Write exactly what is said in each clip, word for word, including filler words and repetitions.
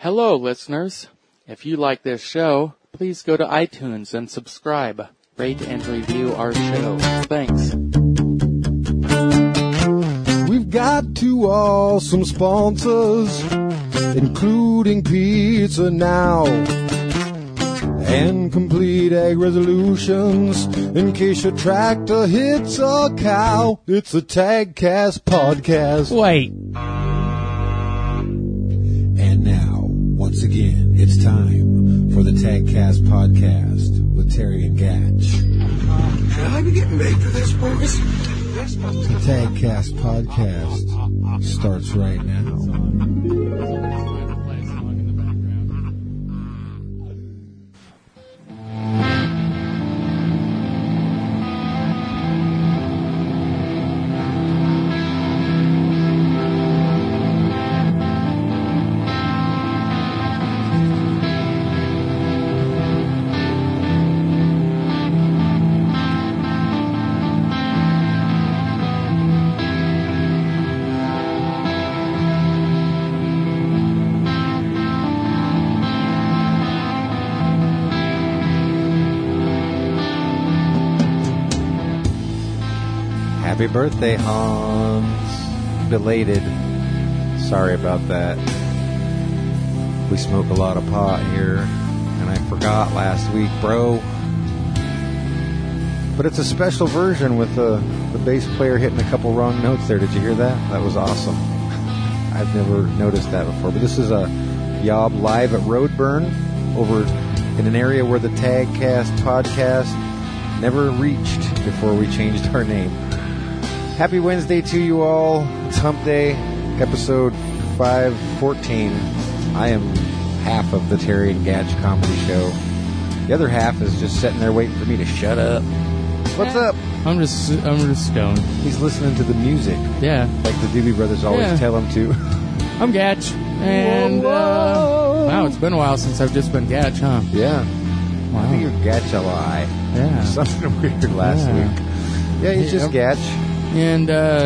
Hello, listeners. If you like this show, please go to iTunes and subscribe. Rate and review our show. Thanks. We've got two awesome sponsors, including Pizza Now and Complete Egg Resolutions. In case your tractor hits a cow, it's a TagCast podcast. Wait. And now, once again, it's time for the TagCast podcast with Terry and Gatch. Should I be getting paid for this, boys? The TagCast podcast starts right now. Happy birthday, Hans. Belated. Sorry about that. We smoke a lot of pot here, and I forgot last week, bro. But it's a special version with the, the bass player hitting a couple wrong notes there. Did you hear that? That was awesome. I've never noticed that before. But this is a Yob live at Roadburn over in an area where the TagCast podcast never reached before we changed our name. Happy Wednesday to you all. It's Hump Day, episode five fourteen. I am half of the Terry and Gatch comedy show. The other half is just sitting there waiting for me to shut up. What's up? I'm just, I'm just stoned. He's listening to the music. Yeah. Like the Doobie Brothers always Yeah. tell him to. I'm Gatch. And, Whoa, whoa. uh, wow, it's been a while since I've just been Gatch, huh? Yeah. Wow. I think you're Gatch L I. Yeah. Something weird last Yeah. week. Yeah, he's just Yep. Gatch. And, uh,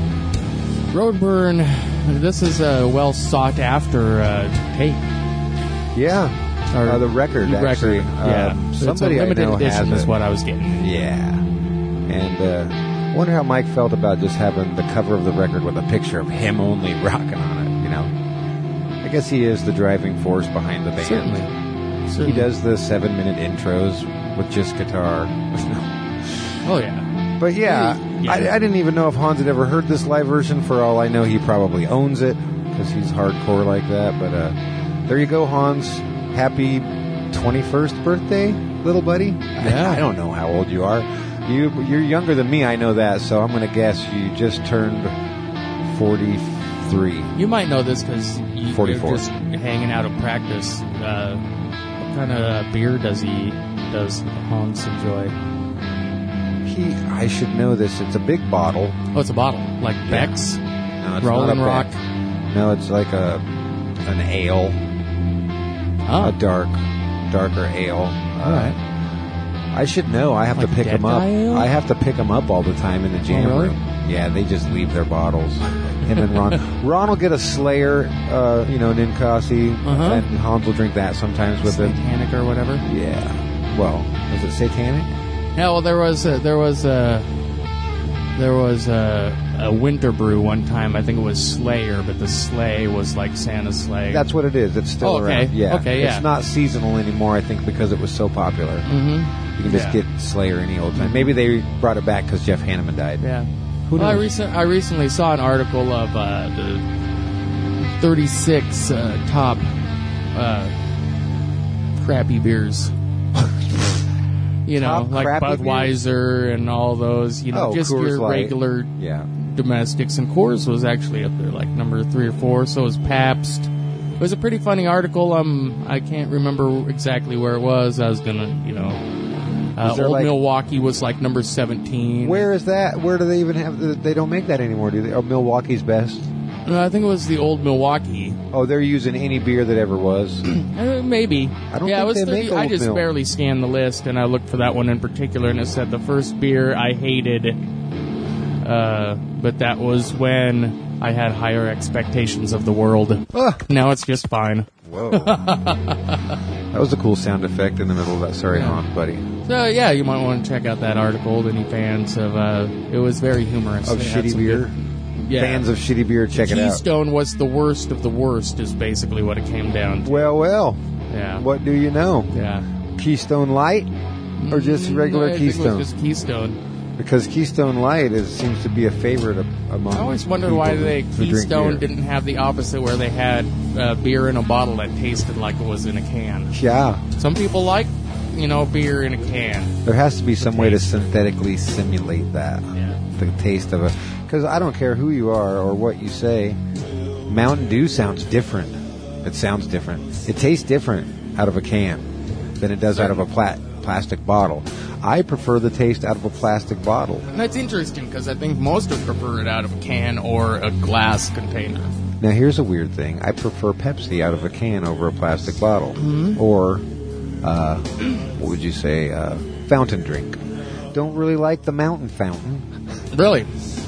Roadburn, this is a well sought after, uh, tape. Yeah. Or Uh, the record, record, actually. yeah. Uh, So somebody it's a I limited know edition has is it. what I was getting. Yeah. And uh, I wonder how Mike felt about just having the cover of the record with a picture of him only rocking on it, you know. I guess he is the driving force behind the band. Certainly. He Certainly. does the seven-minute intros with just guitar. Oh, yeah. But yeah, Yeah. I, I didn't even know if Hans had ever heard this live version. For all I know, he probably owns it because he's hardcore like that. But uh, there you go, Hans. Happy twenty-first birthday, little buddy. Yeah. I, I don't know how old you are. You, you're younger than me, I know that. So I'm going to guess you just turned forty-three. You might know this because you're forty-four. just hanging out at practice. Uh, what kind of beer does he, does Hans enjoy? He, I should know this. It's a big bottle. Oh, it's a bottle. Like Yeah. Beck's? No, it's Rolling not a Rock? Beck. No, it's like a an ale. Oh, A dark, darker ale. all Uh, right. I should know. I have Like to pick Dead them up. Guy Ale? I have to pick them up all the time in the jam Oh, really? room. Yeah, they just leave their bottles. Him and Ron. Ron will get a Slayer, uh, you know, an Ninkasi, Uh-huh. and Hans will drink that sometimes with it. Satanic or whatever. Yeah. Well, was it satanic? Yeah, well, there was a, there was a, there was a, a winter brew one time. I think it was Slayer, but the sleigh was like Santa's sleigh. That's what it is. It's still Oh, okay. around. Yeah. Okay, yeah. It's not seasonal anymore, I think, because it was so popular. Mm-hmm. You can just Yeah. get Slayer any old time. Maybe they brought it back because Jeff Hanneman died. Yeah. Who well, I, knows? recent, I recently saw an article of uh, the thirty-six uh, top uh, crappy beers. You know, Top like crappy Budweiser and all those. You know, Oh, just Coors your Light. regular Yeah. domestics. And Coors was actually up there, like number three or four. So was Pabst. It was a pretty funny article. Um, I can't remember exactly where it was. I was gonna, you know, uh, Was there, Old like- Milwaukee was like number seventeen. Where is that? Where do they even have? The, they don't make that anymore, do they? Oh, Milwaukee's Best. No, I think it was the Old Milwaukee. Oh, they're using any beer that ever was. Uh, maybe. I don't yeah, think it was they thirty make I Old just Mill. barely scanned the list, and I looked for that one in particular, and it said the first beer I hated. Uh, but that was when I had higher expectations of the world. Ah. Now it's just fine. Whoa. That was a cool sound effect in the middle of that. Sorry, Yeah. honk, buddy. So yeah, you might want to check out that article. Any fans of uh, it was very humorous. Of It had shitty some beer? good- yeah. Fans of shitty beer, check it out. Keystone was the worst of the worst. Is basically what it came down to. Well, well. Yeah. What do you know? Yeah. Keystone Light or just regular Mm, I think it was Keystone? just Keystone. Because Keystone Light is seems to be a favorite of, among. I always wondered people why who- they who drink Keystone beer. didn't have the opposite, where they had uh, beer in a bottle that tasted like it was in a can. Yeah, Some people like, you know, beer in a can. there has to be some way to synthetically simulate that. Yeah. The taste of it. Because I don't care who you are or what you say, Mountain Dew sounds different. It sounds different. It tastes different out of a can than it does out of a pla- plastic bottle. I prefer the taste out of a plastic bottle. And that's interesting because I think most would prefer it out of a can or a glass container. Now, here's a weird thing. I prefer Pepsi out of a can over a plastic bottle. Mm-hmm. Or, uh, what would you say, uh, fountain drink. Don't really like the mountain fountain. Really?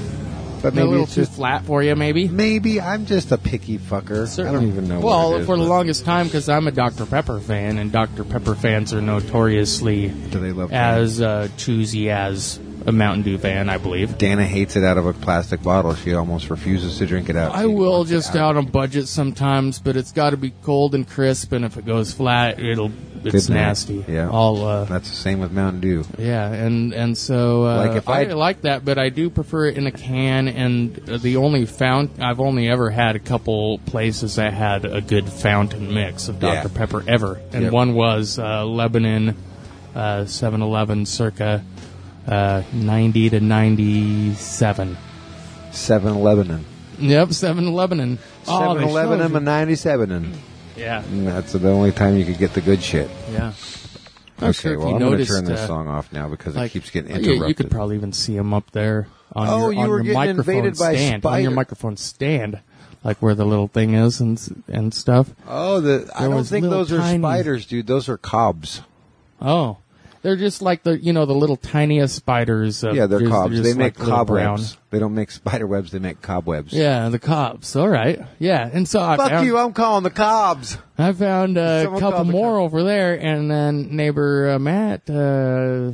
But A maybe little it's too just... flat for you, maybe? Maybe I'm just a picky fucker. I don't even know Well, what it is. for the but longest time, because I'm a Doctor Pepper fan, and Doctor Pepper fans are notoriously do they love as uh, choosy as a Mountain Dew fan, I believe. Dana hates it out of a plastic bottle. She almost refuses to drink it out. I She will wants it just out on budget sometimes, but it's got to be cold and crisp, and if it goes flat, it'll it's Good night. nasty. Yeah. I'll, uh, That's the same with Mountain Dew. yeah, and and so uh, Like if I I'd- like that, but I do prefer it in a can. And the only fount I've only ever had a couple places that had a good fountain mix of Doctor Yeah. Pepper ever, and Yep. one was uh, Lebanon, uh, seven eleven, circa uh, ninety to ninety-seven. seven eleven. Yep, seven Lebanon. Oh, seven they eleven showed you. and ninety-seven. Yeah, And that's the only time you could get the good shit. yeah. I'm Okay, sure if well, you I'm going to noticed, turn this uh, song off now because like, it keeps getting yeah, interrupted. you could probably even see him up there on Oh, your, you on were your getting microphone invaded by stand, on your spider- microphone stand, like where the little thing is and s- and stuff. Oh, the, I There don't was think little those are tiny- spiders, dude. Those are cobs. Oh, they're just like the you know the little tiniest spiders. Of, Yeah, they're just- cobs. just They make like little cobwebs. brown- They don't make spider webs. They make cobwebs. Yeah, the cobs. All right. Yeah, and so I Fuck found, you. I'm calling the cobs. I found uh, a Someone couple called the more co- over there, and then neighbor uh, Matt uh,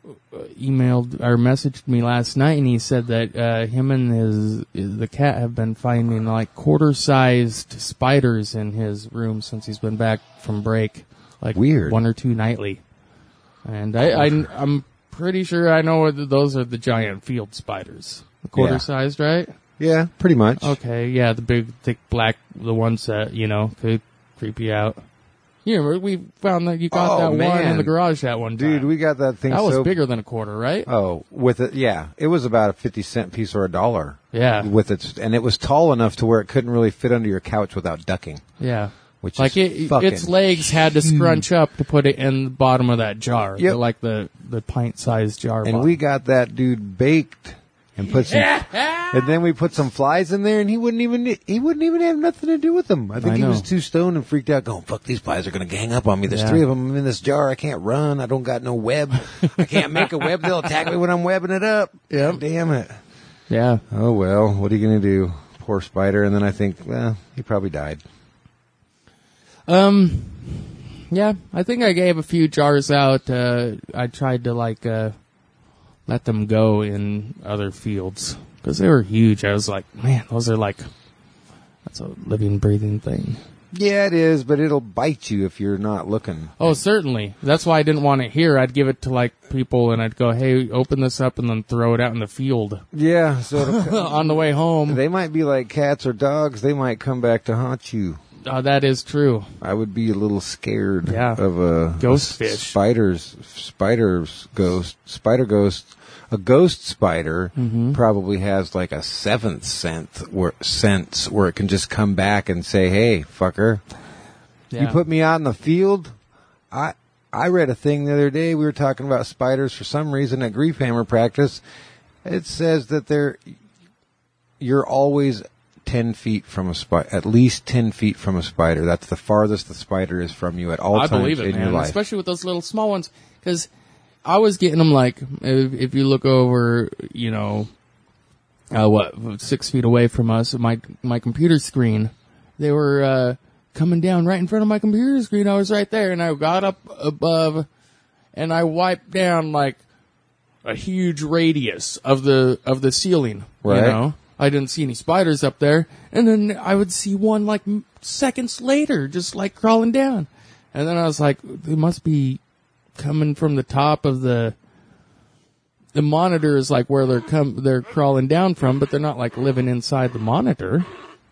emailed or messaged me last night, and he said that uh, him and his the cat have been finding like quarter-sized spiders in his room since he's been back from break, like Weird. one or two nightly. And I, I I'm pretty sure I know whether those are the giant field spiders, the quarter-sized, right? Yeah, pretty much. Okay, yeah, the big, thick, black, the ones that, you know, could creep you out. You remember, we found that you got Oh, that one man. in the garage that one time. Dude, we got that thing That was so bigger than a quarter, right? Oh, with it, yeah. It was about a fifty cent piece or a dollar. Yeah. With its, and it was tall enough to where it couldn't really fit under your couch without ducking. Yeah. Which Like, is it, fucking its legs had to scrunch up to put it in the bottom of that jar. Yep. The- like the, the pint-sized jar. And bottom. we got that dude baked and put some, and then we put some flies in there, and he wouldn't even he wouldn't even have nothing to do with them. I think I he know. was too stoned and freaked out, going, "Fuck, these flies are gonna gang up on me. There's Yeah. three of them in this jar. I can't run. I don't got no web. I can't make a web. They'll attack me when I'm webbing it up. Yep. Damn it. Yeah. Oh well, what are you gonna do? Poor spider." And then I think, well, he probably died. Um, yeah, I think I gave a few jars out. Uh, I tried to like uh, let them go in other fields because they were huge. I was like, man, those are like that's a living, breathing thing. Yeah, it is, but it'll bite you if you're not looking. Oh, certainly. That's why I didn't want it here. I'd give it to like people, and I'd go, "Hey, open this up," and then throw it out in the field Yeah, so it'll, on the way home. they might be like cats or dogs. They might come back to haunt you. Uh, that is true. I would be a little scared Yeah. of a Ghost a fish. Spiders, spiders, ghost, spider ghost. A ghost spider Mm-hmm. probably has like a seventh sense where, sense where it can just come back and say, "Hey, fucker, Yeah. you put me out in the field." I I read a thing the other day. We were talking about spiders for some reason at Grief Hammer practice. It says that they're you're always ten feet from a spider, at least ten feet from a spider. That's the farthest the spider is from you at all I times believe it, in man. your life. Especially with those little small ones, because I was getting them like if, if you look over, you know, uh, what six feet away from us, my my computer screen, they were uh, coming down right in front of my computer screen. I was right there, and I got up above, and I wiped down like a huge radius of the of the ceiling. Right. You know, I didn't see any spiders up there, and then I would see one like m- seconds later, just like crawling down, and then I was like, they must be coming from the top of the. The monitor is like where they're come they're crawling down from, but they're not like living inside the monitor.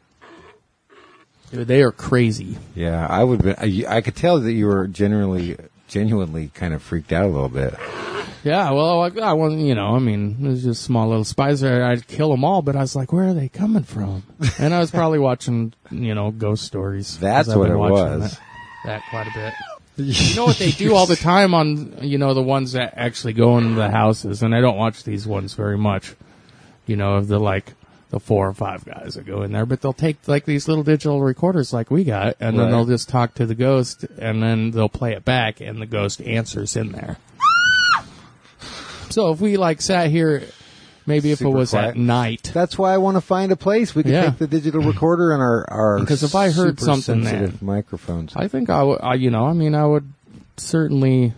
They are crazy. Yeah, I would. Be, I, I could tell that you were generally, genuinely kind of freaked out a little bit. Yeah, well, I, I wasn't, you know, I mean, it was just small little spiders. I'd kill them all, but I was like, where are they coming from? And I was probably watching, you know, ghost stories. That's 'cause I've what been it watching was. That, that quite a bit. You know what they do all the time on, you know, the ones that actually go into the houses, and I don't watch these ones very much, you know, of the like, the four or five guys that go in there, but they'll take like these little digital recorders like we got, and then Right. they'll just talk to the ghost, and then they'll play it back, and the ghost answers in there. So if we like sat here, maybe if Super it was quiet. at night, That's why I want to find a place we can Yeah. take the digital recorder and our our Because if I heard super something sensitive then- microphones. I think I would, I, you know, I mean, I would certainly,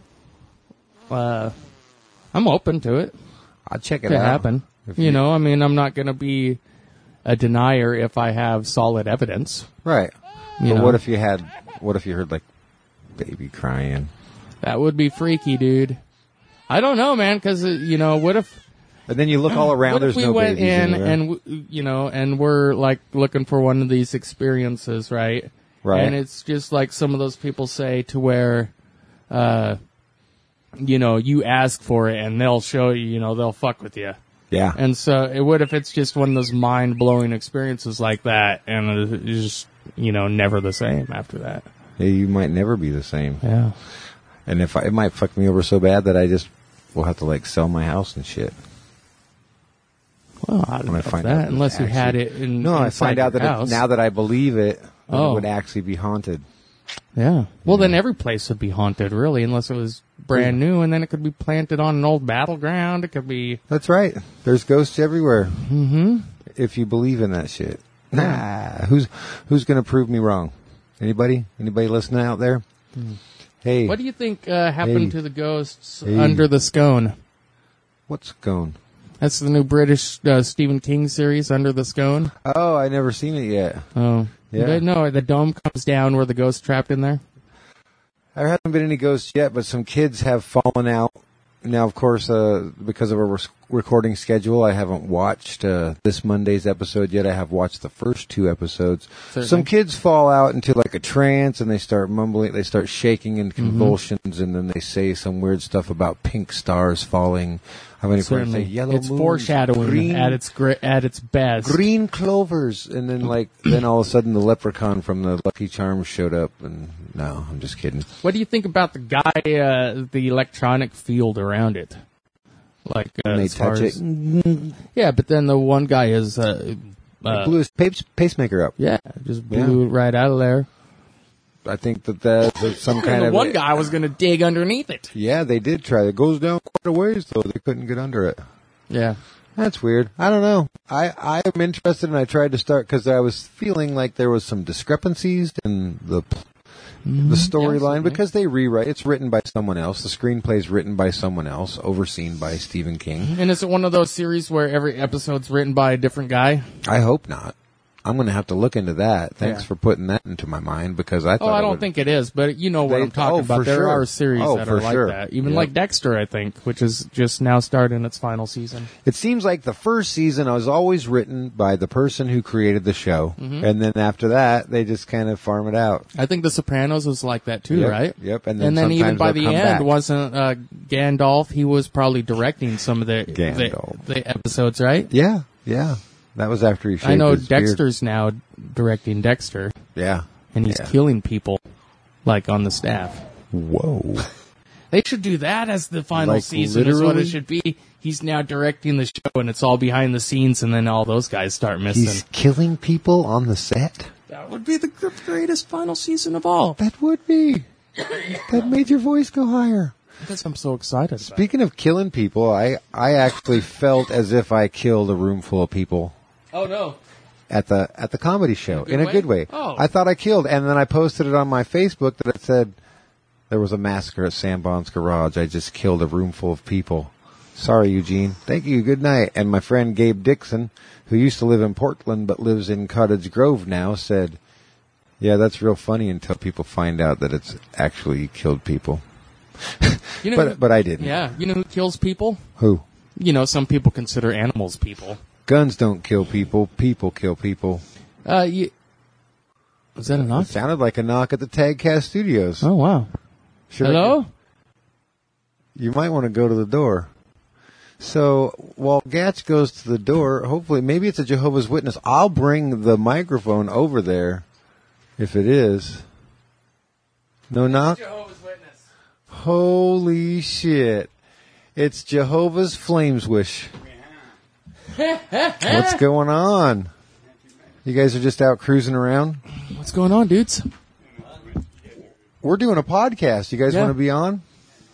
uh, I'm open to it I'll check it to out. happen. If You know, I mean, I'm not going to be a denier if I have solid evidence. right? You but know. what if you had? What if you heard like baby crying? That would be freaky, dude. I don't know, man, because, you know, what if... And then you look all around. What There's if we no went babies in anywhere. and, w- you know, and we're, like, looking for one of these experiences, right? Right. And it's just like some of those people say to where, uh, you know, you ask for it and they'll show you, you know, they'll fuck with you. yeah. And so, it, what if it's just one of those mind-blowing experiences like that, and it's just, you know, never the same after that? Yeah, you might never be the same. Yeah. And if I, it might fuck me over so bad that I just will have to like sell my house and shit. Well, I don't When know I find that, out unless you actually- had it in No, I inside find out your that it, house. now that I believe it, that Oh. it would actually be haunted. Yeah. Well, then every place would be haunted, really, unless it was brand new, and then it could be planted on an old battleground. It could be... That's right. There's ghosts everywhere. Mm-hmm. If you believe in that shit. Nah. Who's who's going to prove me wrong? Anybody? Anybody listening out there? Hey. What do you think uh, happened Hey. to the ghosts Hey. under the scone? What's going? That's the new British uh, Stephen King series, Under the Scone. Oh, I never seen it yet. Oh. Yeah. But no, the dome comes down where the ghost's trapped in there. There hasn't been any ghosts yet, but some kids have fallen out. Now, of course, uh, because of a res- recording schedule, I haven't watched uh, this Monday's episode yet. I have watched the first two episodes. Certainly. Some kids fall out into like a trance, and they start mumbling. They start shaking in convulsions, and then they say some weird stuff about pink stars falling. I mean, Certainly. say yellow It's moons, foreshadowing green, at its gr- at its best. green clovers, and then like then all of a sudden the leprechaun from the Lucky Charms showed up, and no, I'm just kidding. What do you think about the guy, uh, the electronic field around it? Like, uh, When they as far touch as- it, Yeah, but then the one guy is, uh, uh, blew his pace- pacemaker up. yeah, just blew Yeah. it right out of there. I think that that's some And kind the of one guy was going to dig underneath it. Yeah, they did try. It goes down quite a ways though. They couldn't get under it. Yeah. That's weird. I don't know. I I am interested, and I tried to start because I was feeling like there was some discrepancies in the the storyline certainly. because they rewrite. It's written by someone else. The screenplay's written by someone else, overseen by Stephen King. And is it one of those series where every episode's written by a different guy? I hope not. I'm going to have to look into that. Thanks Yeah. for putting that into my mind because I thought Oh, I it don't would- think it is, but you know what They- I'm talking oh, about. for There sure. are series Oh, that for are like sure. that. Even Yep. like Dexter, I think, which is just now starting its final season. It seems like the first season was always written by the person who created the show, Mm-hmm. and then after that, they just kind of farm it out. I think The Sopranos was like that too, Yep, right? yep, and then and then even sometimes by they'll the come end, back. wasn't uh, Gandalf? He was probably directing some of the the, Gandalf. the episodes, right? Yeah, yeah. That was after he shaved I know his beard. Dexter's now directing Dexter, Yeah. and he's Yeah. killing people, like on the staff. Whoa. They should do that as the final Like, season. Is what literally? it should be. He's now directing the show, and it's all behind the scenes, and then all those guys start missing. He's killing people on the set? That would be the gr- greatest final season of all. That would be. That made your voice go higher. Because I'm so excited. About it. Speaking of killing people, I, I actually felt as if I killed a room full of people. Oh no! at the at the comedy show good in a way? good way. Oh. I thought I killed, and then I posted it on my Facebook that it said there was a massacre at Sam Bond's garage. I just killed a room full of people. Sorry, Eugene. Thank you. Good night. And my friend Gabe Dixon, who used to live in Portland but lives in Cottage Grove now, said, "Yeah, that's real funny until people find out that it's actually killed people." You know, but but I didn't. Yeah, you know who kills people? Who? You know, some people consider animals people. Guns don't kill people. People kill people. Uh, you, was that a knock? It sounded like a knock at the Tagcast Studios. Oh, wow. Should I Hello? go? You might want to go to the door. So while Gatch goes to the door, hopefully, maybe it's a Jehovah's Witness. I'll bring the microphone over there if it is. No knock? Jehovah's Witness. Holy shit. It's Jehovah's Flameswish. What's going on? You guys are just out cruising around? What's going on, dudes? We're doing a podcast. You guys Yeah. want to be on?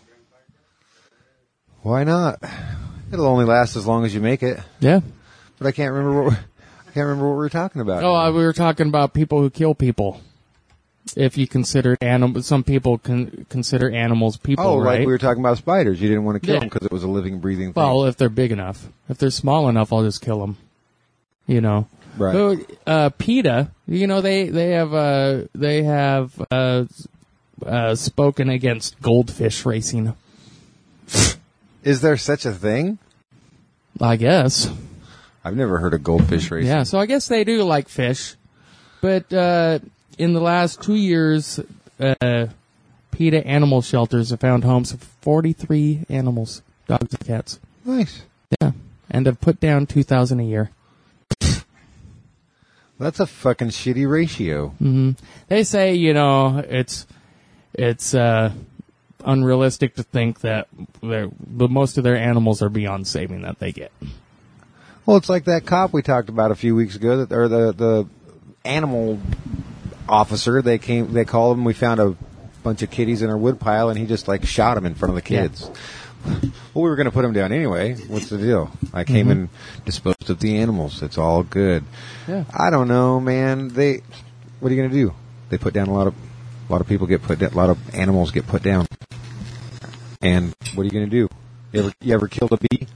Why not? It'll only last as long as you make it. Yeah. But I can't remember what I can't remember what we were talking about. Oh, uh, we were talking about people who kill people. If you consider animals, some people can consider animals people, oh, right? like we were talking about spiders. You didn't want to kill Yeah. them because it was a living, breathing thing. Well, if they're big enough. If they're small enough, I'll just kill them. You know. Right. So, uh, PETA, you know, they they have uh they have uh, uh spoken against goldfish racing. Is there such a thing? I guess. I've never heard of goldfish racing. Yeah. So I guess they do like fish, but uh, in the last two years, uh, PETA animal shelters have found homes for forty-three animals, dogs and cats. Nice. Yeah, and have put down two thousand a year. That's a fucking shitty ratio. Hmm. They say, you know, it's it's uh, unrealistic to think that they're- but most of their animals are beyond saving that they get. Well, it's like that cop we talked about a few weeks ago, that, or the the animal officer. They came, they called him. We found a bunch of kitties in our woodpile, and he just like shot them in front of the kids. Well, we were going to put them down anyway. What's the deal? I came and disposed of the animals. It's all good. Yeah. I don't know, man. They, what are you going to do? They put down a lot of, a lot of people get put down, a lot of animals get put down. And what are you going to do? You ever, you ever killed a bee?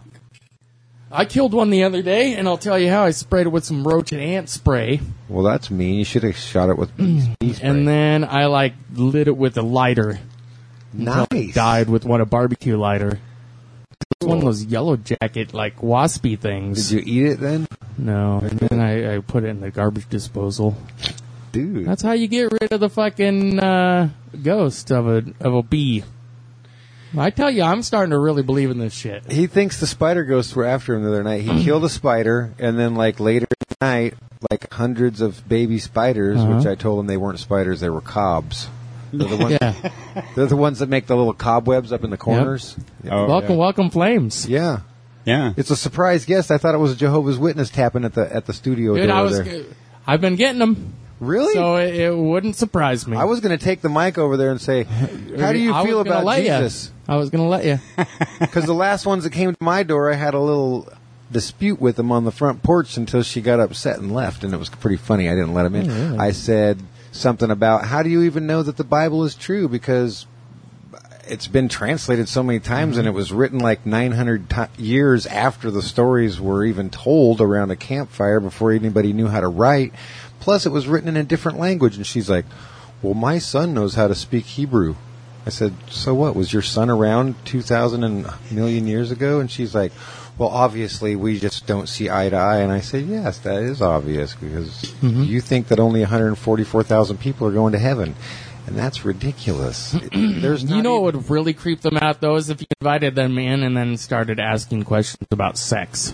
I killed one the other day, and I'll tell you how. I sprayed it with some roach and ant spray, Well, that's mean. You should have shot it with bee bee spray. and then I like lit it with a lighter. Until Nice. it died with what a barbecue lighter. It's one of those yellow jacket like waspy things. Did you eat it then? No, and then I, I put it in the garbage disposal. Dude. That's how you get rid of the fucking uh, ghost of a of a bee. I tell you, I'm starting to really believe in this shit. He thinks the spider ghosts were after him the other night. He killed a spider, and then, like, later at night, like, hundreds of baby spiders, Uh-huh. which I told him they weren't spiders, they were cobs. They're the ones, Yeah. they're the ones that make the little cobwebs up in the corners. Oh, welcome, yeah. welcome, flames. Yeah. Yeah. It's a surprise guest. I thought it was a Jehovah's Witness tapping at the at the studio Dude, door I was. there. I've been getting them, Really? so it, it wouldn't surprise me. I was going to take the mic over there and say, how do you I was feel gonna about let ya. Jesus? I was going to let you. Because the last ones that came to my door, I had a little dispute with them on the front porch until she got upset and left, and it was pretty funny. I didn't let them in. Oh, really? I said something about, how do you even know that the Bible is true? Because it's been translated so many times, Mm-hmm. and it was written like nine hundred t- years after the stories were even told around a campfire before anybody knew how to write. Plus, it was written in a different language, and she's like, well, my son knows how to speak Hebrew. I said, so what? Was your son around two thousand and a million years ago? And she's like, well, obviously, we just don't see eye to eye. And I said, yes, that is obvious, because Mm-hmm. you think that only one hundred forty-four thousand people are going to heaven. And that's ridiculous. There's not You know even- what would really creep them out, though, is if you invited them in and then started asking questions about sex.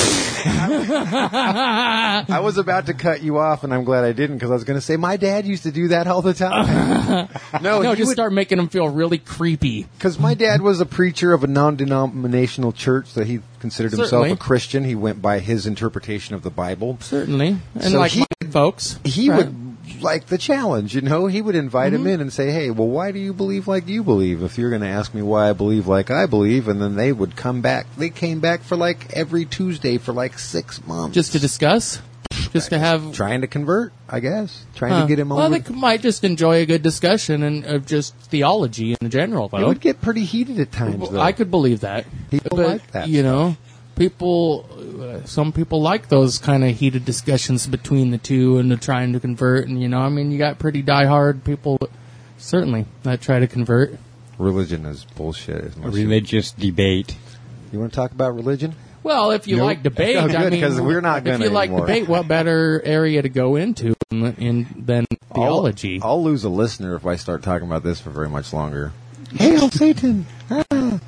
I was about to cut you off, and I'm glad I didn't, because I was going to say, my dad used to do that all the time. no, No, he just would- start making them feel really creepy. Because my dad was a preacher of a non-denominational church, that he considered himself Certainly. a Christian. He went by his interpretation of the Bible. Certainly. And So like he- my folks. He right? would like the challenge, you know. He would invite him in and say, hey, well, why do you believe like you believe? If you're going to ask me why I believe like I believe, and then they would come back. They came back for like every Tuesday for like six months. Just to discuss? just to have. Trying to convert, I guess. Trying Huh. to get him Well, over. they might just enjoy a good discussion and of just theology in general, It though. would get pretty heated at times, though. I could believe that. People but, like that You stuff. know, people, uh, some people like those kind of heated discussions between the two and the trying to convert. And, you know, I mean, you got pretty diehard people, certainly, that try to convert. Religion is bullshit. A unless you- religious debate. You want to talk about religion? Well, if you Nope. like debate, Oh, good, I mean, 'cause we're not if gonna you like anymore. debate, what better area to go into in, in, than theology? I'll, I'll lose a listener if I start talking about this for very much longer. Hail Satan! Ah.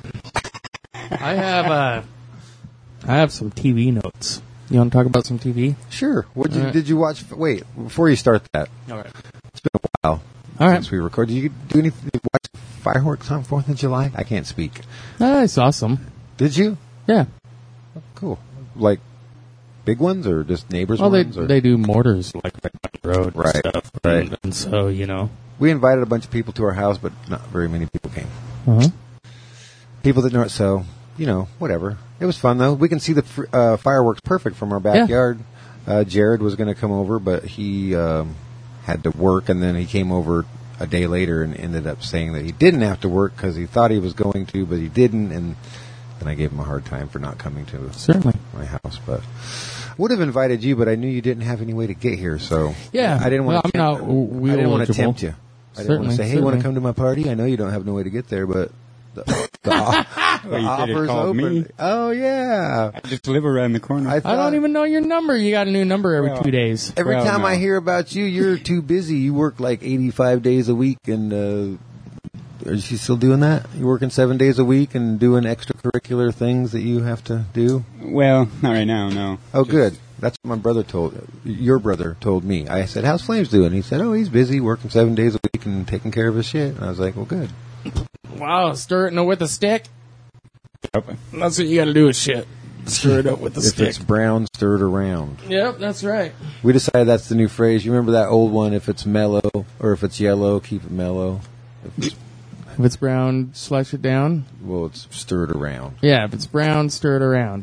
I have uh, I have some T V notes. You want to talk about some T V? Sure. What you, All right. did you watch? Wait, before you start that, All right. it's been a while All right. since we recorded. Did you do anything? Did you watch fireworks on Fourth of July? I can't speak. I saw some. Did you? Yeah. Cool. Like big ones or just neighbors' Well, they ones? or? they do mortars like right by the road, and Right, stuff, right. And, and so you know. We invited a bunch of people to our house, but not very many people came. Uh-huh. People that know it, so you know, whatever. It was fun though. We can see the fr- uh, fireworks perfect from our backyard. Uh, Jared was going to come over, but he um, had to work, and then he came over a day later and ended up saying that he didn't have to work because he thought he was going to, but he didn't, and then I gave him a hard time for not coming to Certainly. my house. But would have invited you, but I knew you didn't have any way to get here, so Yeah. I didn't want Well, to. I'm not I didn't want to wheel-eligible. tempt you. I didn't want Certainly, to say, "Hey, you want to certainly. come to my party?" I know you don't have no way to get there, but the, the, off- the Well, you could have offer's called open. me. Oh yeah. I just live around the corner. I, I thought, don't even know your number. You got a new number every Well, two days. Every Well, time no. I hear about you, you're too busy. You work like eighty-five days a week, and uh, is she still doing that? You're working seven days a week and doing extracurricular things that you have to do. well, not right now, no. Oh, Just- good. That's what my brother told. Your brother told me. I said, "How's Flames doing?" He said, "Oh, he's busy working seven days a week and taking care of his shit." And I was like, "Well, good." Wow, stir it with a stick. Yep. That's what you got to do with shit. Stir it up with a If stick. it's brown, stir it around. Yep, that's right. We decided that's the new phrase. You remember that old one? If it's mellow or if it's yellow, keep it mellow. If it's, If it's brown, slush it down. well, it's stir it around. Yeah, if it's brown, stir it around.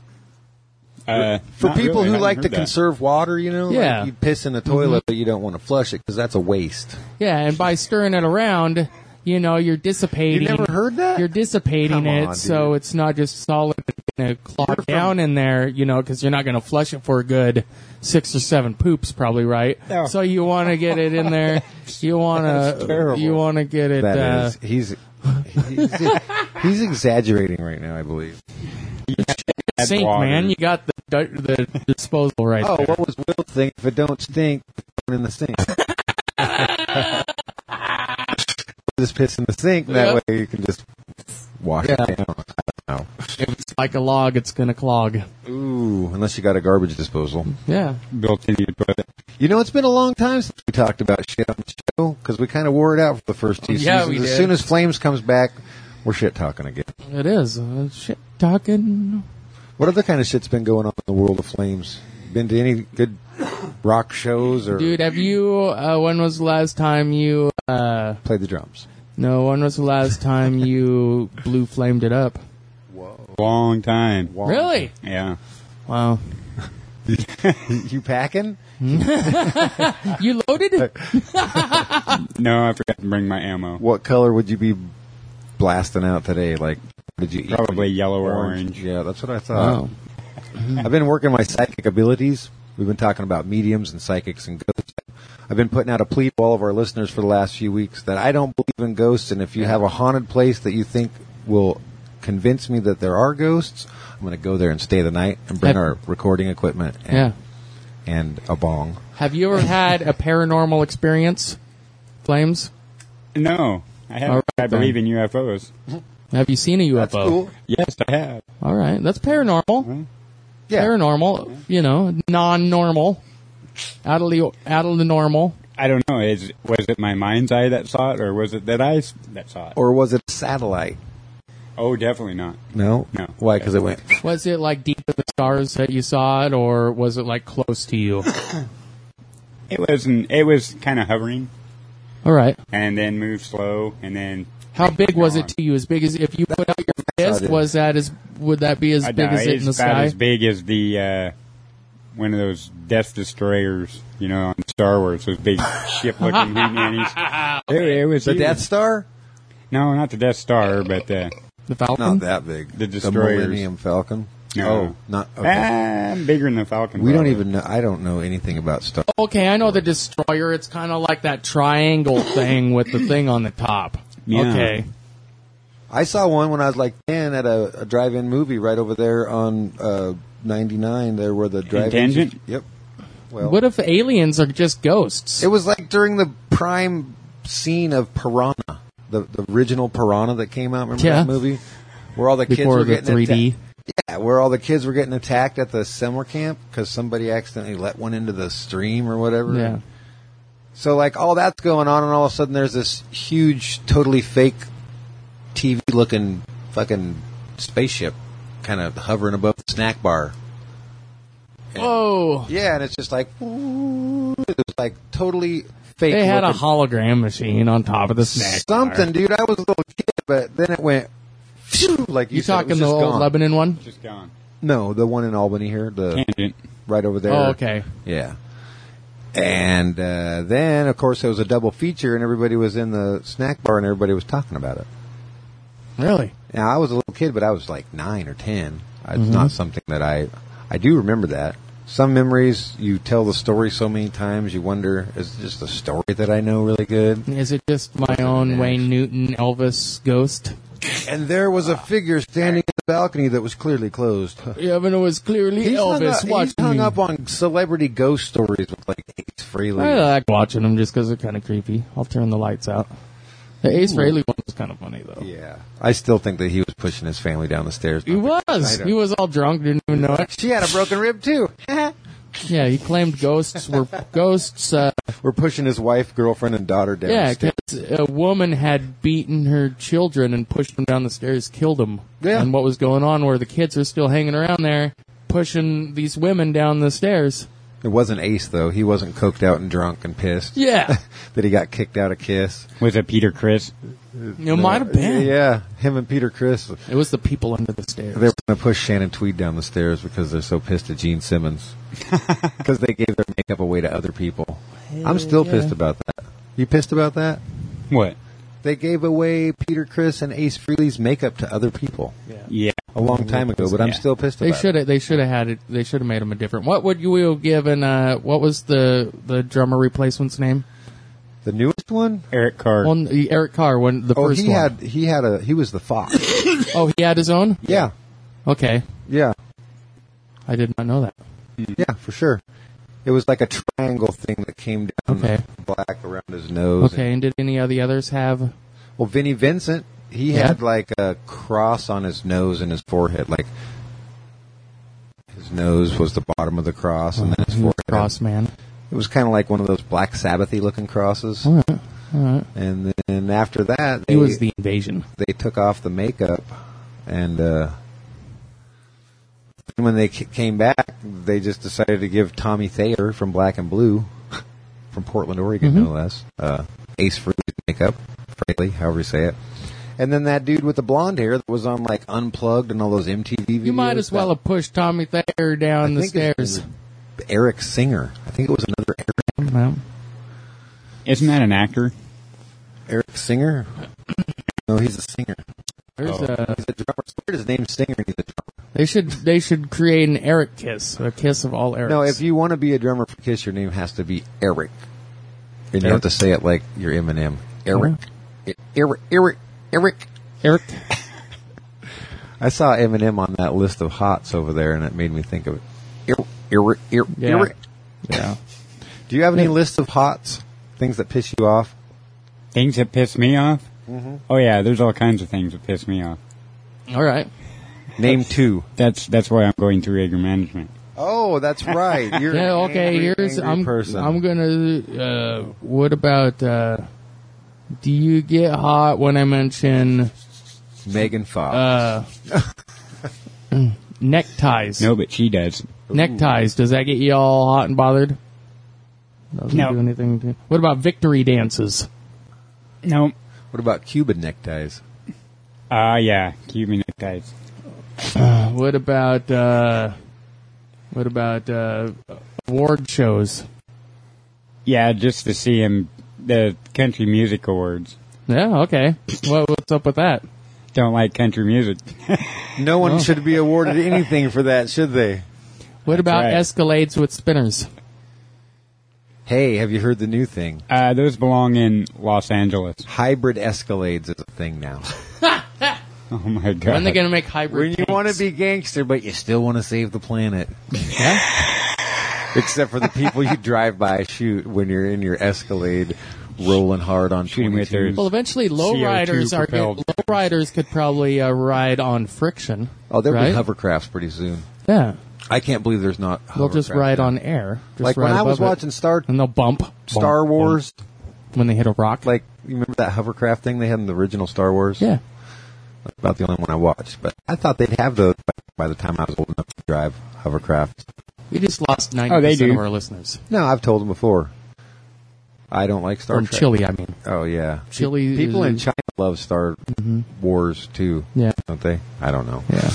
Uh, For not people really, I who haven't like heard to that. conserve water, you know, Yeah. like you piss in the toilet, but you don't want to flush it because that's a waste. Yeah, and by stirring it around, you know, you're dissipating. You never heard that? You're dissipating Come it, on, so dude. it's not just solid going to clog down in there, you know, because you're not going to flush it for a good six or seven poops, probably, right? No. So you want to get it in there. You want That's to. terrible. You want to get it. That uh, is, he's, he's he's exaggerating right now, I believe. Add sink, water. man. You got the the disposal right Oh, there. what was Will's thing? If it don't stink, put it in the sink. Just piss in the sink. That Yeah. way you can just wash Yeah. it down. I don't If it's like a log, it's going to clog. know. Ooh, unless you got a garbage disposal. Yeah. built into your toilet. You know, it's been a long time since we talked about shit on the show because we kind of wore it out for the first two Yeah, seasons. we As did. soon as Flames comes back, we're shit talking again. It is. Uh, shit talking. What other kind of shit's been going on in the world of Flames? Been to any good rock shows or Dude, have you, uh, when was the last time you, uh, played the drums? no, when was the last time you blue flamed it up? Long time. Wow. Really? Yeah. Wow. You packing? You loaded? No, I forgot to bring my ammo. What color would you be blasting out today? Like, what did you eat? Probably yellow or orange. Yeah, that's what I thought. Oh. I've been working my psychic abilities. We've been talking about mediums and psychics and ghosts. I've been putting out a plea to all of our listeners for the last few weeks that I don't believe in ghosts, and if you have a haunted place that you think will convince me that there are ghosts, I'm going to go there and stay the night and bring Have- our recording equipment and, Yeah. and a bong. Have you ever had a paranormal experience, Flames? No, I have. All right, I believe then. in U F Os. Have you seen a U F O? Yes, I have. All right. That's paranormal. Yeah. Paranormal, you know, non-normal. Out of the, out of the normal. I don't know. Is was it my mind's eye that saw it, or was it that I s- that saw it? Or was it a satellite? Oh, definitely not. No? No. Why? Because it went... Was it like deep in the stars that you saw it, or was it like close to you? It wasn't. It was kind of hovering, All right. and then moved slow, and then. How big was it to you? As big as if you put out your fist? it. Was that as would that be as I big know, as it in the it's about sky? as big as the uh, one of those Death Destroyers, you know, on Star Wars, those big ship-looking hootenannies. It, it was The huge. Death Star? No, not the Death Star, but uh, The Falcon? Not that big. The Destroyers. Millennium Falcon? No. Oh, not, okay. ah, bigger than the Falcon. We don't probably. even know, I don't know anything about Star Okay, I know the Destroyer. It's kind of like that triangle thing with the thing on the top. Yeah. Okay. I saw one when I was like ten at a, a drive-in movie right over there on uh, ninety-nine, there where the drive-in. Tangent? Yep. Well, What if aliens are just ghosts? it was like during the prime scene of Piranha, the, the original Piranha that came out. Remember Yeah. that movie? Where all the kids Before were the getting three D. atta- Yeah, where all the kids were getting attacked at the summer camp because somebody accidentally let one into the stream or whatever. Yeah. So, like, all that's going on, and all of a sudden there's this huge, totally fake T V-looking fucking spaceship kind of hovering above the snack bar. Whoa. Yeah, and it's just like, ooh, it was like totally fake. They had a looking. hologram machine on top of the snack Something, bar. dude. I was a little kid, but then it went, phew, like you, You said, it talking was the just old gone. Lebanon one? Just gone. No, the one in Albany here, the Tangent. right over there. Oh, okay. Yeah. And uh, then, of course, it was a double feature, and everybody was in the snack bar, and everybody was talking about it. Really? Now, I was a little kid, but I was like nine or ten. It's Mm-hmm. not something that I... I do remember that. Some memories, you tell the story so many times, you wonder, is it just a story that I know really good? Is it just my own Wayne Newton Elvis ghost? And there was a figure standing in the balcony that was clearly closed. Yeah, but it was clearly He's hung, Elvis up, he's watching hung me. up on celebrity ghost stories with like Ace Frehley. I like watching them just because they're kind of creepy. I'll turn the lights out. The Ace Frehley one was kind of funny, though. Yeah. I still think that he was pushing his family down the stairs. He was. I don't- He was all drunk, didn't even know it. She had a broken rib, too. Yeah, he claimed ghosts were ghosts. Uh, We're pushing his wife, girlfriend, and daughter down yeah, the stairs. because a woman had beaten her children and pushed them down the stairs, killed them. Yeah. And what was going on where the kids are still hanging around there, pushing these women down the stairs. It wasn't Ace, though. He wasn't coked out and drunk and pissed Yeah. that he got kicked out of Kiss. Was it Peter Chris? It might have been. Yeah, him and Peter Chris. It was the people under the stairs. They were going to push Shannon Tweed down the stairs because they're so pissed at Gene Simmons. Because they gave their makeup away to other people. I'm still yeah. pissed about that. You pissed about that? What? They gave away Peter Chris and Ace Frehley's makeup to other people Yeah. a long time ago, but I'm Yeah. still pissed They about should it. have. They should have had it. They should have made him a different. What would you have given? Uh, what was the the drummer replacement's name? The newest one? Eric Carr. Well, Eric Carr. When the Oh, first he one. had he had a he was the fox. Oh, he had his own. yeah, Okay, yeah, I did not know that. yeah, for sure. It was like a triangle thing that came down Okay. black around his nose. Okay, and did any of the others have? Well, Vinnie Vincent, he Yeah. had like a cross on his nose and his forehead. Like his nose was the bottom of the cross, and then his He was forehead. Cross man. It was kind of like one of those Black Sabbathy looking crosses. All right, all right. And then after that, they, He was the invasion. they took off the makeup, and uh, when they c- came back, they just decided to give Tommy Thayer from Black and Blue, from Portland, Oregon, Mm-hmm. no less, uh, Ace Frehley's makeup, Frehley, however you say it. And then that dude with the blonde hair that was on like Unplugged and all those M T V videos. You might as well that- have pushed Tommy Thayer down I the think his stairs. name was Eric Singer. I think it was another Eric, Well, Isn't that an actor? Eric Singer. No, he's a singer. there's Oh. a, He's a drummer. So weird his name's Singer and he's a drummer. they should they should create an Eric kiss, a kiss of all Erics. No, if you want to be a drummer for Kiss, your name has to be Eric. And you Eric? have to say it like you're Eminem. Eric. E- Eric. Eric. Eric. Eric, I saw Eminem on that list of hots over there, and it made me think of it. Eric. Eric. Eric. Yeah. Eric. yeah, Do you have any lists of hots? Things that piss you off? Things that piss me off? Mm-hmm. Oh, yeah, there's all kinds of things that piss me off. all right. Name two. That's that's why I'm going through anger management. Oh, that's right. You're Yeah, an okay. angry, Here's angry I'm person. I'm gonna. Uh, what about? Uh, do you get hot when I mention Megan Fox. uh, neckties? No, but she does. Neckties. Does that get you all hot and bothered? Doesn't No. do anything. To, what about victory dances? No. What about Cuban neckties? Ah, uh, yeah, Cuban neckties. What about uh, What about uh, award shows? Yeah, just to see him, the Country Music Awards. Yeah, okay. What, what's up with that? Don't like country music. No one should be awarded anything for that, should they? What about right. Escalades with spinners? Hey, have you heard the new thing? Uh, those belong in Los Angeles. Hybrid Escalades is a thing now. Oh, my God. When are they going to make hybrid When you tanks? want to be gangster, but you still want to save the planet. Yeah? Except for the people you drive by shoot when you're in your Escalade rolling hard on Shooting with twenty-two. their- Well, eventually, C O two lowriders are propelled. lowriders could probably uh, ride on friction. Oh, there'll right? be hovercrafts pretty soon. Yeah, I can't believe there's not they'll just hovercrafts ride now. on air. Just Like when ride I was above it. watching Star and they'll bump. Star Bump, Wars, bump. When they hit a rock. like you remember that hovercraft thing they had in the original Star Wars? Yeah. That's about the only one I watched. But I thought they'd have those by, by the time I was old enough to drive hovercraft. We just lost ninety Oh, they percent do. of our listeners. No, I've told them before. I don't like Star From Trek. Chile, I mean. Oh yeah, Chile People in is- China love Star Wars too. Yeah. Don't they? I don't know. Yeah.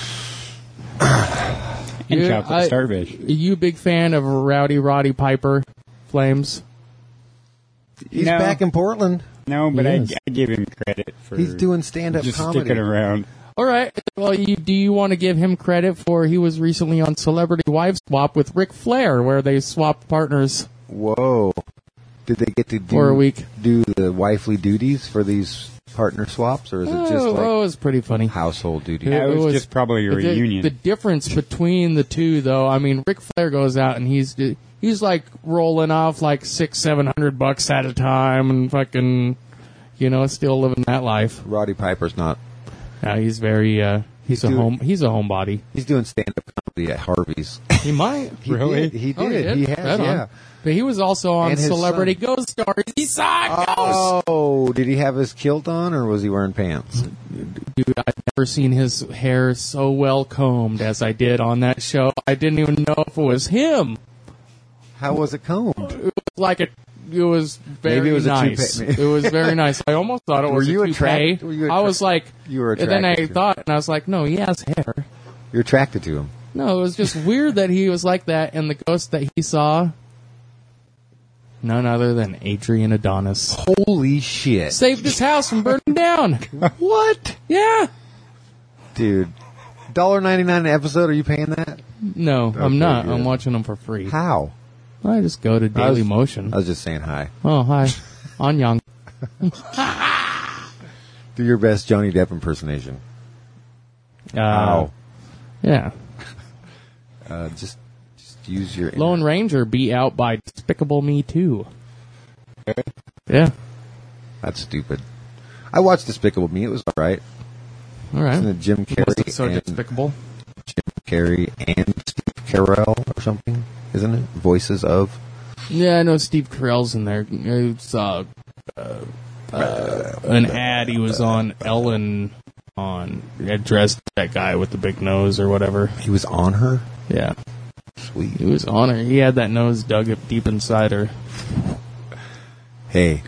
And You- chocolate I- starfish. Are you a big fan of Rowdy Roddy Piper Flames? He's No. back in Portland. No, but He I, is. I give him credit for He's doing stand-up just comedy. sticking around. All right. Well, you, do you want to give him credit for he was recently on Celebrity Wife Swap with Ric Flair, where they swapped partners Whoa! Did they get to do for a week? do the wifely duties for these partner swaps, or is it just oh, like oh, it was pretty funny. household duties? Yeah, it it was, was- just probably a The- reunion. The difference between the two, though, I mean, Ric Flair goes out and he's he's like rolling off like six, seven hundred bucks at a time, and fucking, you know, still living that life. Roddy Piper's not. Now he's very uh, he's, He's a doing- home he's a homebody. He's doing stand-up comedy at Harvey's. He might. He Really? Did. He Oh, did. He has. Right on. Yeah. But he was also on And his Celebrity son. Ghost Stories. He saw a ghost. Oh, did he have his kilt on, or was he wearing pants? Dude, I've never seen his hair so well combed as I did on that show. I didn't even know if it was him. How was it combed? It was like a. It was very Maybe it was a nice. toupee. It was very nice. I almost thought it Were was you a toupee. attract- were you I was like, You were and then I attracted to him. thought, and I was like, no, he has hair. You're attracted to him. No, it was just weird that he was like that, and the ghost that he saw, none other than Adrian Adonis, Holy shit, saved his house from burning down. What, Yeah. dude? one dollar ninety-nine an episode? Are you paying that? No, I'm Okay, not. good. I'm watching them for free. How? I just go to I was- Daily Motion. I was just saying hi. Oh, hi. On Young. Do your best Johnny Depp impersonation. Uh, How? Yeah. Uh, just, just use your. Lone Ranger beat out by Despicable Me too. Yeah. That's stupid. I watched Despicable Me. It was all right. All right. Isn't it Jim It wasn't Carrey so and despicable. Jim Carrey and Steve Carell or something? Isn't it? Voices of. Yeah, I know Steve Carell's in there. It's uh, uh, uh, an ad he was on Ellen on addressed that guy with the big nose or whatever. He was on her. Yeah, Sweet. he was on her. He had that nose dug up deep inside her. Hey.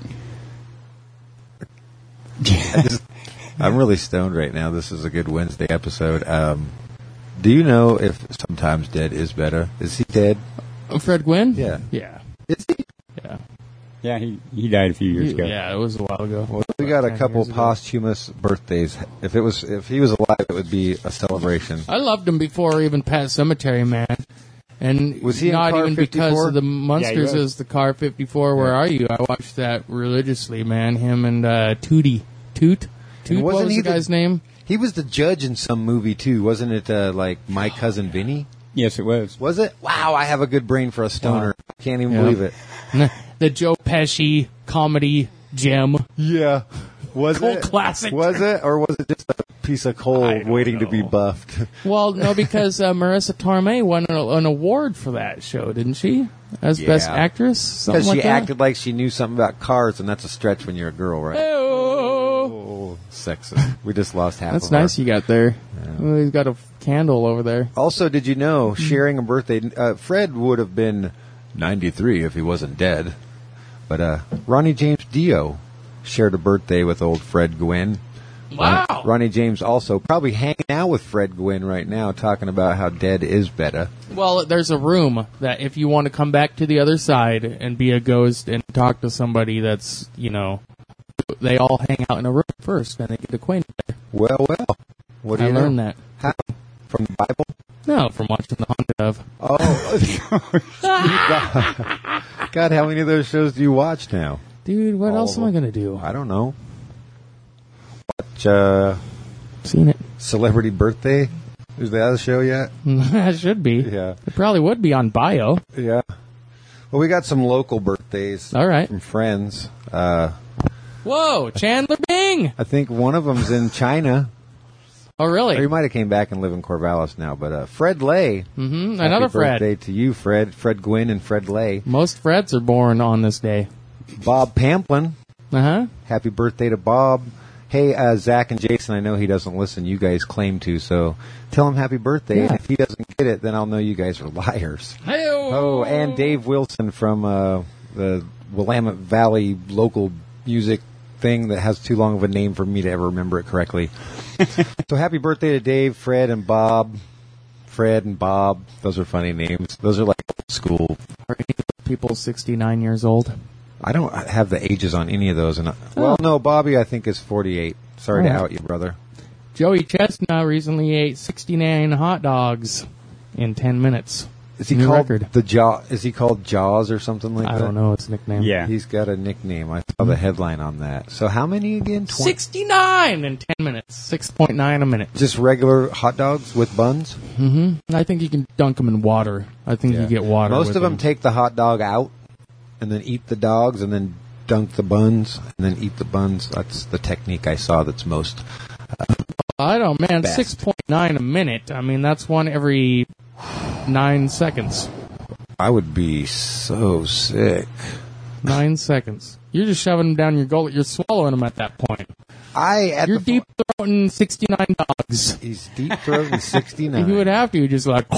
I just, I'm really stoned right now. This is a good Wednesday episode. Um, do you know if Sometimes Dead is better? Is he dead? Uh, Fred Gwynn? Yeah. Yeah. Is he? Yeah. Yeah, he, he died a few years ago. Yeah, it was a while ago. Well, we got a ten couple years ago. posthumous birthdays. If it was, if he was alive, it would be a celebration. I loved him before even Pet Cemetery, man. And Was he in not Car even because fifty-four? of the Munsters was. as the Car fifty-four. Where Yeah. are you? I watched that religiously, man. Him and uh, Tootie. Toot? Toot, what wasn't was he the the- guy's name? He was the judge in some movie too, wasn't it? Uh, like My Cousin Vinny. Yes, it was. Was it? Wow, I have a good brain for a stoner. I can't even Yeah. believe it. The Joe Pesci comedy gem. Yeah. Was Cult it? classic. Was it? Or was it just a piece of coal I don't waiting to be know. buffed? Well, no, because uh, Marissa Tomei won an, an award for that show, didn't she? As Yeah. Best Actress? Something Because like she that? acted like she knew something about cars, and that's a stretch when you're a girl, right? Hey-oh. Oh, sexist. We just lost half That's of nice our- you got there. Oh, he's got a f- candle over there. Also, did you know, sharing a birthday, uh, Fred would have been ninety-three if he wasn't dead. But uh, Ronnie James Dio shared a birthday with old Fred Gwynn. Wow. Ronnie, Ronnie James also probably hanging out with Fred Gwynn right now, talking about how dead is better. Well, there's a room that if you want to come back to the other side and be a ghost and talk to somebody that's, you know, they all hang out in a room first and they get acquainted there. Well, well. What do I you learned know? that. How? From the Bible? No, from watching The Haunted of. Oh. God. God, how many of those shows do you watch now? Dude, what All else of am I them. going to do? I don't know. Watch uh, Seen it. Celebrity Birthday. Is that a show yet? That should be. Yeah. It probably would be on bio. Yeah. Well, we got some local birthdays All right. from friends. Uh, Whoa, Chandler Bing! I think one of them's in China. Oh, really? Or he might have came back and live in Corvallis now. But uh, Fred Lay. Mm-hmm. Happy Another Fred. birthday to you, Fred. Fred Gwynn and Fred Lay. Most Freds are born on this day. Bob Pamplin. Uh-huh. Happy birthday to Bob. Hey, uh, Zach and Jason, I know he doesn't listen. You guys claim to, so tell him happy birthday. Yeah. And if he doesn't get it, then I'll know you guys are liars. Hey-o! Oh, and Dave Wilson from uh, the Willamette Valley local music thing that has too long of a name for me to ever remember it correctly. So happy birthday to Dave, Fred, and Bob. Fred and Bob. Those are funny names. Those are like old school. Are any people sixty-nine years old? I don't have the ages on any of those. And I, well, no, Bobby I think is forty-eight. Sorry to Oh. out you, brother. Joey Chestnut recently ate sixty-nine hot dogs in ten minutes. Is he New called record. the Jaw? Is he called Jaws or something like I that? don't know his nickname. Yeah. He's got a nickname. I saw the headline on that. So how many again? Twen- sixty-nine in ten minutes. six point nine a minute. Just regular hot dogs with buns? Mm-hmm. I think you can dunk them in water. I think you get water Most with of them take the hot dog out and then eat the dogs and then dunk the buns and then eat the buns. That's the technique I saw that's most. I don't, man, Best. six point nine a minute. I mean, that's one every nine seconds. I would be so sick. Nine seconds. You're just shoving them down your gullet. You're swallowing them at that point. I at You're the deep throating sixty-nine dogs. He's deep throating sixty-nine. If you would have to, you just like.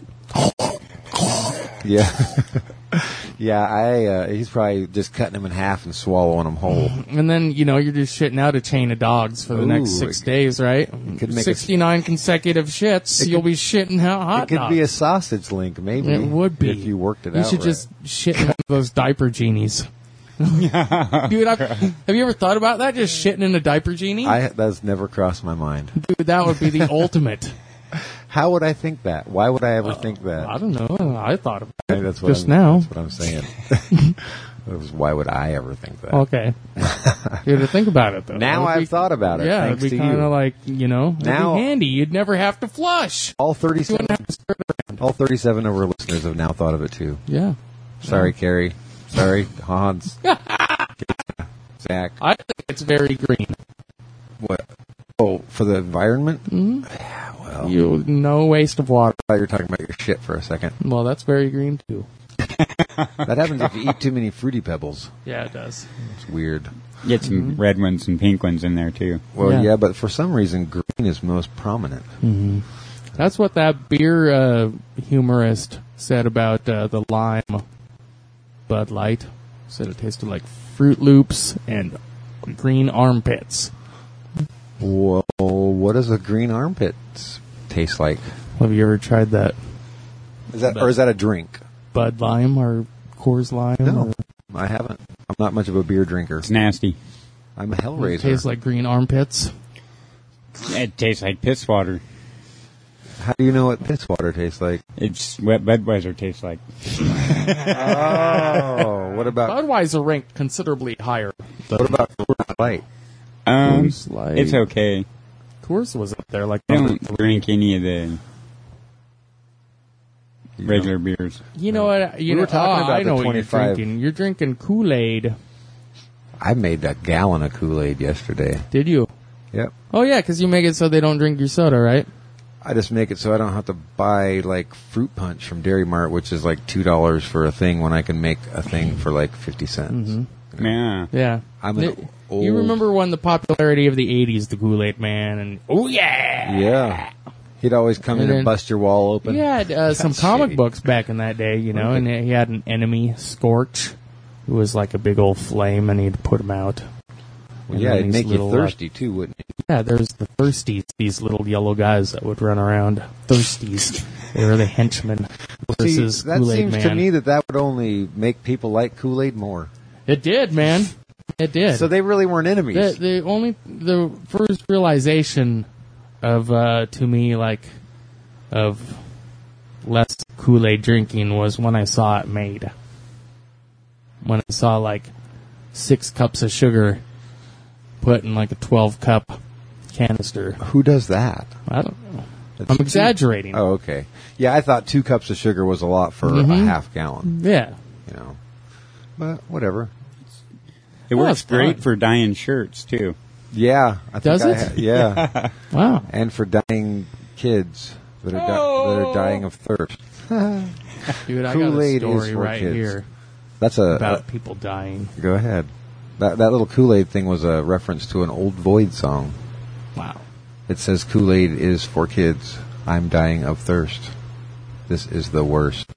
Yeah. Yeah, I. Uh, he's probably just cutting them in half and swallowing them whole. And then, you know, you're just shitting out a chain of dogs for the Ooh, next six it- days, right? could make a- sixty-nine consecutive shits, It you'll could- be shitting out hot It could dogs. be a sausage link, maybe. It would be. if you worked it you out. should right. just shit in one of those diaper genies. Dude, I've, have you ever thought about that? Just shitting in a diaper genie? I that's never crossed my mind. Dude, that would be the ultimate. How would I think that? Why would I ever think that? I don't know. I thought about it That's what just I'm, now. That's what I'm saying. It was, why would I ever think that? Okay. You have to think about it, though. Now That would I've be- thought about it. Yeah, thanks it'd be to kind you. of like, you know, it'd Now- be handy. You'd never have to flush. all You thirty-seven, wouldn't have to stir it around. all thirty-seven of our listeners have now thought of it too. Yeah. Sorry, Carrie. Sorry, Hans. Zach. I think it's very green. What? Oh, for the environment? Mm-hmm. Yeah, well, You no waste of water. I thought you were talking about your shit for a second. Well, that's very green too. That happens if you eat too many Fruity Pebbles. Yeah, it does. It's weird. Get some red ones and pink ones in there too. Well, Yeah. yeah, but for some reason, green is most prominent. That's what that beer uh, humorist said about uh, the lime Bud Light. Said it tasted like Fruit Loops and green armpits. Whoa, what does a green armpit taste like? Have you ever tried that Is that or is that a drink? Bud Lime or Coors Lime? No, or- I haven't. I'm not much of a beer drinker. It's nasty. I'm a It Hellraiser. tastes like green armpits. It tastes like piss water. How do you know what piss water tastes like? It's what Budweiser tastes like. Oh, what about Budweiser ranked considerably higher. what about Coors Light? Um, Coors Light. it's okay. Coors was up there like I number don't three. drink any of the You regular know. beers. You know what? You We know, were talking oh, about I the know what you're twenty-five. drinking. You're drinking Kool-Aid. I made a gallon of Kool-Aid yesterday. Did you? Yep. Oh yeah, because you make it so they don't drink your soda, right? I just make it so I don't have to buy like fruit punch from Dairy Mart, which is like two dollars for a thing when I can make a thing for like fifty cents. Mm-hmm. Yeah. Yeah. I'm an It- old- You remember when the popularity of the eighties, the Kool-Aid Man, and oh yeah, Yeah. He'd always come And in then- and bust your wall open. He had uh, some That's comic shady. books back in that day, you know, and he had an enemy, Scorch, who was like a big old flame, and he'd put him out. Well, And yeah, then it'd these make you little, uh, thirsty too, wouldn't it? Yeah, there's the Thirsties, these little yellow guys that would run around. Thirsties. They were the henchmen versus See, that Kool-Aid seems Man. to me that that would only make people like Kool-Aid more. It did, man. It did. So they really weren't enemies. The, the only the first realization of uh, to me like of less Kool-Aid drinking was when I saw it made. When I saw like six cups of sugar put in like a twelve cup canister. Who does that? I don't know. That's I'm two- exaggerating. Oh, okay. Yeah, I thought two cups of sugar was a lot for Mhm. a half gallon. Yeah. You know, but whatever. It Yeah, works it's fine. great for dyeing shirts too. Yeah, I think Does I it? ha- yeah, Wow. and for dying kids that are di- Oh. that are dying of thirst. Dude, I Kool-Aid got a is story for right kids. here That's a, about a people dying. go ahead. That that little Kool-Aid thing was a reference to an old Void song. Wow. It says Kool-Aid is for kids. I'm dying of thirst. This is the worst.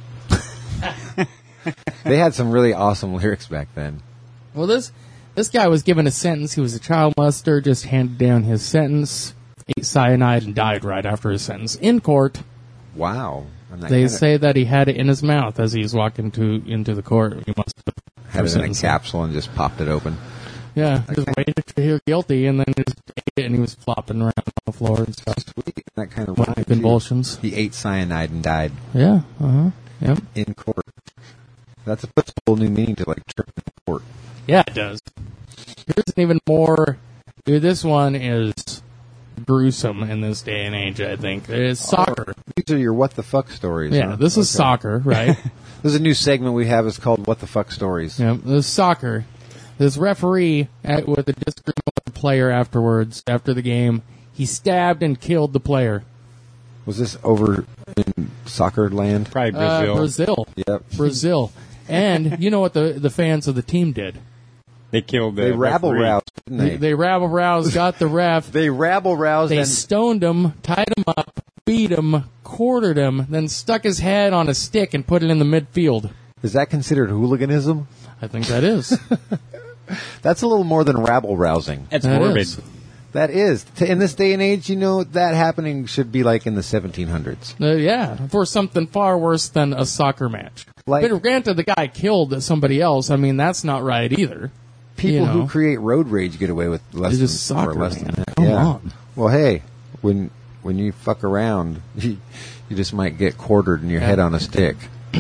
They had some really awesome lyrics back then. Well, this this guy was given a sentence. He was a child molester, just handed down his sentence, ate cyanide, and died right after his sentence. In court, Wow. And that they kinda say that he had it in his mouth as he was walking to into the court. He must have had it in a sentencing. capsule and just popped it open. Yeah, just waited to hear guilty, and then just ate it, and he was flopping around on the floor and stuff. Sweet. That kind of With rhymes, too. convulsions. He ate cyanide and died Yeah, uh-huh. Yep. in court. That's a puts a whole new meaning to like trip in court. Yeah, it does. Here's an even more... Dude, this one is gruesome in this day and age, I think. It's soccer. These are your what the fuck stories. Yeah, huh? this is Okay. soccer, right? This is a new segment we have. It's called What the Fuck Stories. Yeah, this is soccer. This referee, at, with a disagreement with the player afterwards, after the game, he stabbed and killed the player. Was this over in soccer land? Probably Brazil. Uh, Brazil. Yep. Brazil. And you know what the, the fans of the team did? They killed the They rabble referee. roused, didn't They, they? they rabble roused, got the ref. They rabble roused They and stoned him, tied him up, beat him, quartered him, then stuck his head on a stick and put it in the midfield. is that considered hooliganism? I think that is. That's a little more than rabble rousing. That's That morbid. is. That is. T- In this day and age, you know, that happening should be like in the seventeen hundreds. Uh, yeah, for something far worse than a soccer match. Like- but granted, the guy killed somebody else. I mean, that's not right either. People You know. who create road rage get away with less It's than, just soccer, or less man. than that. Come yeah. on. Well, hey, when when you fuck around, you, you just might get quartered and your Yeah. head on a stick.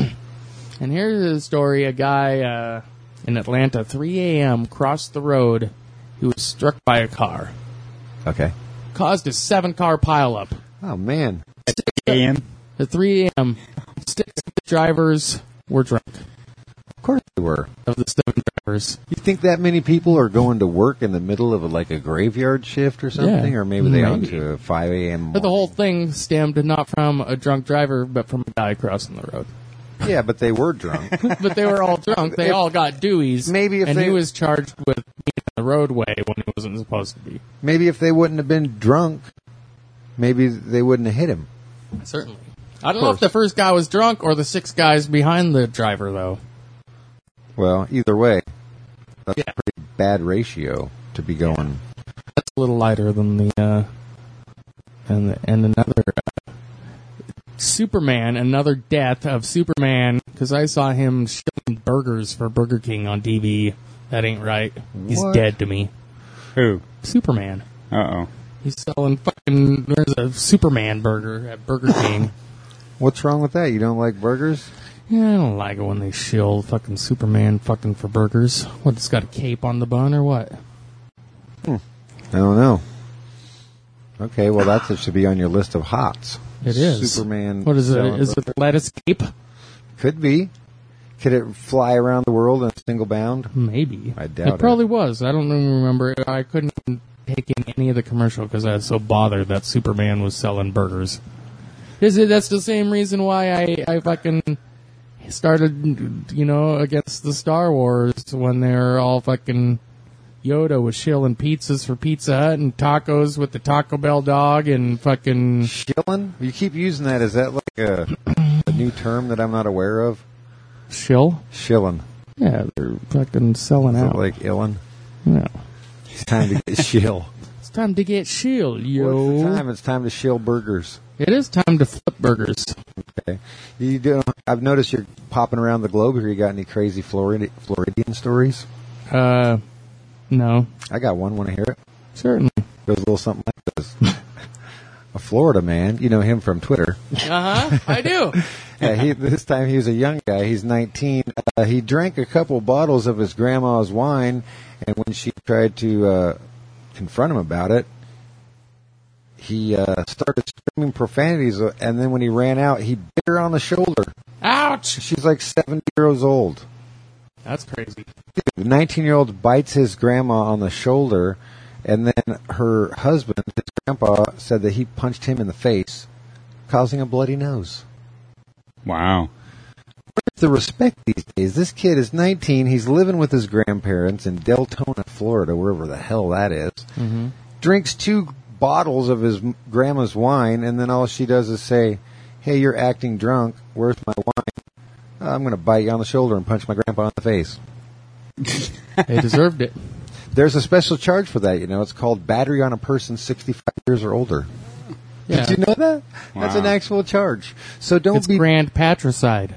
And here's a story: a guy uh, in Atlanta, three a.m. crossed the road. He was struck by a car, Okay. caused a seven-car pileup. Oh man. A M. At three a.m., six of the drivers were drunk. Of course they were. Of the seven drivers, You think that many people are going to work in the middle of a, like a graveyard shift or something, Yeah, or maybe they on maybe. to a five a.m. but the whole thing stemmed not from a drunk driver, but from a guy crossing the road. Yeah, but they were drunk. But they were all drunk. They all got deweys. Maybe if and they- he was charged with being on the roadway when he wasn't supposed to be. Maybe if they wouldn't have been drunk, maybe they wouldn't have hit him. Certainly. I don't know if the first guy was drunk or the six guys behind the driver, though. Well, either way, that's Yeah. a pretty bad ratio to be going. That's a little lighter than the, uh, and, the, and another, uh, Superman, another death of Superman, because I saw him shilling burgers for Burger King on T V. That ain't right. He's What? dead to me. Who? Superman. Uh oh. He's selling fucking, there's a Superman burger at Burger King. What's wrong with that? You don't like burgers? Yeah, I don't like it when they shill fucking Superman fucking for burgers. What, it's got a cape on the bun or what? I don't know. Okay, well, that should be on your list of hots. It is. Superman. What is it? selling Is it burgers. the lettuce cape? Could be. Could it fly around the world in a single bound? Maybe. I doubt it. it. probably was. I don't even remember. I couldn't even take in any of the commercial because I was so bothered that Superman was selling burgers. Is it? That's the same reason why I, I fucking started, you know, against the Star Wars when they were all fucking Yoda was shilling pizzas for Pizza Hut and tacos with the Taco Bell dog and fucking Shilling? You keep using that. Is that like a, a new term that I'm not aware of? shill. Shilling. Yeah, they're fucking selling Is it out. like illin? Yeah. It's time to get shill. It's time to get shill, What's yo. the time? It's time to shill burgers. It is time to flip burgers. Okay. You do. I've noticed you're popping around the globe here. You got any crazy Florida, Floridian stories? Uh, no. I got one. Want to hear it? Certainly. It goes a little something like this. A Florida man, you know him from Twitter. Uh-huh, I do. Yeah, he, this time he was a young guy. He's nineteen. Uh, he drank a couple bottles of his grandma's wine, and when she tried to uh, confront him about it, he uh, started screaming profanities, and then when he ran out, he bit her on the shoulder. Ouch! She's like seventy years old. That's crazy. The nineteen-year-old bites his grandma on the shoulder, and then her husband, his grandpa, said that he punched him in the face, causing a bloody nose. Wow. Where's the respect these days? This kid is nineteen. He's living with his grandparents in Deltona, Florida, wherever the hell that is. Mm-hmm. Drinks two bottles of his m- grandma's wine, and then all she does is say, "Hey, you're acting drunk. Where's my wine? I'm going to bite you on the shoulder and punch my grandpa in the face." They deserved it. There's a special charge for that, you know. It's called battery on a person sixty-five years or older. Yeah. Did you know that? Wow. That's an actual charge. So don't It's be grand patricide.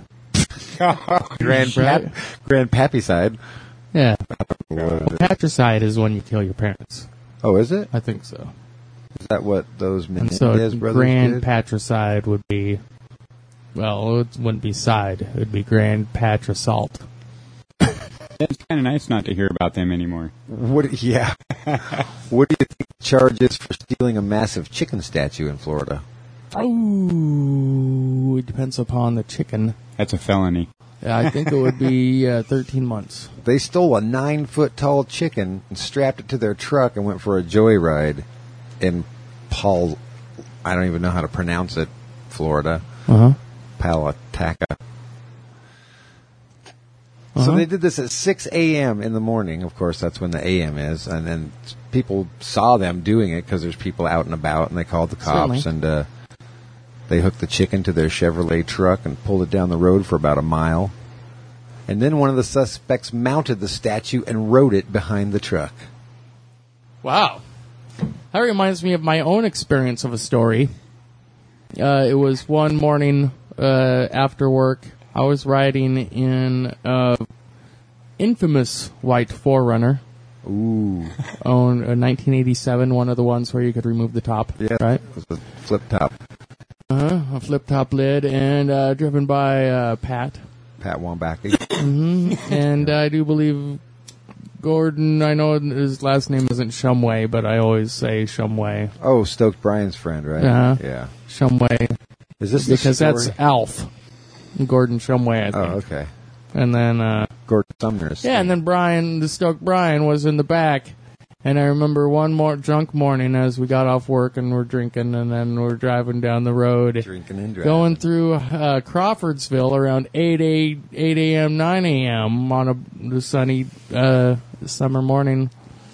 grand Right? pap- grand pappicide. Yeah. What is it? Patricide is when you kill your parents. Oh, is it? I think so. Is that what those And Menendez so brothers grand did? patricide would be, well, it wouldn't be side. It would be grand patricide. It's kind of nice not to hear about them anymore. What? Yeah. What do you think the charge is for stealing a massive chicken statue in Florida? Oh, it depends upon the chicken. That's a felony. I think it would be uh, thirteen months. They stole a nine-foot-tall chicken and strapped it to their truck and went for a joyride in Paul, I don't even know how to pronounce it, Florida. Uh-huh. Palataca. Uh-huh. So they did this at six a.m. in the morning. Of course, that's when the A M is. And then people saw them doing it because there's people out and about, and they called the cops. Certainly. And uh, they hooked the chicken to their Chevrolet truck and pulled it down the road for about a mile. And then one of the suspects mounted the statue and rode it behind the truck. Wow. That reminds me of my own experience of a story. Uh, it was one morning uh, after work. I was riding in uh, infamous white four runner. Ooh. Own a nineteen eighty-seven, one of the ones where you could remove the top, Yeah. right? It was a flip top. Uh-huh, a flip-top lid, and uh, driven by uh, Pat. Pat Wambacki. Mm-hmm. And I do believe Gordon, I know his last name isn't Shumway, but I always say Shumway. Oh, Stokes Bryan's friend, right? Uh-huh. Yeah. Shumway, Is this the because story? that's Alf. Gordon Shumway, I think. Oh, okay. And then, uh, Gordon Sumner's. yeah, and then Brian, the Stoke Brian, was in the back. And I remember one more drunk morning as we got off work and we're drinking, and then we're driving down the road. Drinking and driving. Going through uh, Crawfordsville around eight a.m., nine a.m. on a, a sunny uh, summer morning.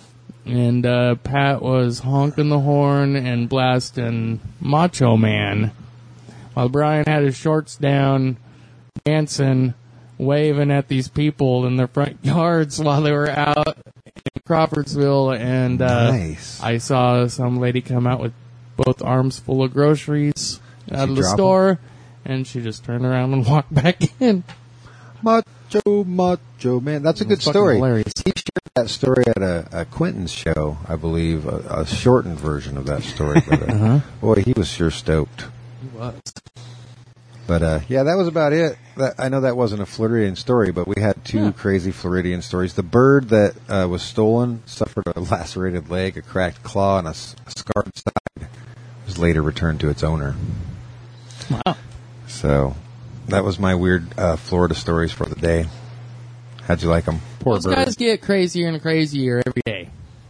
And uh, Pat was honking the horn and blasting Macho Man, while Brian had his shorts down, dancing, waving at these people in their front yards while they were out in Crawfordsville. And uh, Nice. I saw some lady come out with both arms full of groceries out she of the drop store, and she just turned around and walked back in. Macho, macho man. That's a good It's fucking story. hilarious. He shared that story at a, a Quentin's show, I believe, a, a shortened version of that story. But, uh, Uh-huh. boy, he was sure stoked. He was. But uh, yeah, that was about it. That, I know that wasn't a Floridian story, but we had two Yeah. crazy Floridian stories. The bird that uh, was stolen suffered a lacerated leg, a cracked claw, and a, s- a scarred side. Was later returned to its owner. Wow. So that was my weird uh, Florida stories for the day. How'd you like them? Poor Those bird. guys get crazier and crazier every day.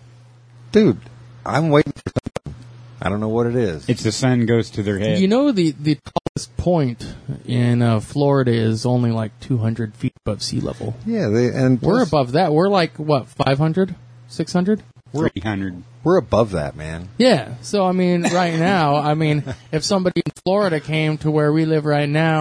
Dude, I'm waiting for something. I don't know what it is. It's the sun goes to their head. You know, the, the tallest point in uh, Florida is only like two hundred feet above sea level. yeah, they, and We're plus, above that. We're like, what, five hundred? six hundred? three hundred. we're above that, man. Yeah. So, I mean, right now, I mean, if somebody in Florida came to where we live right now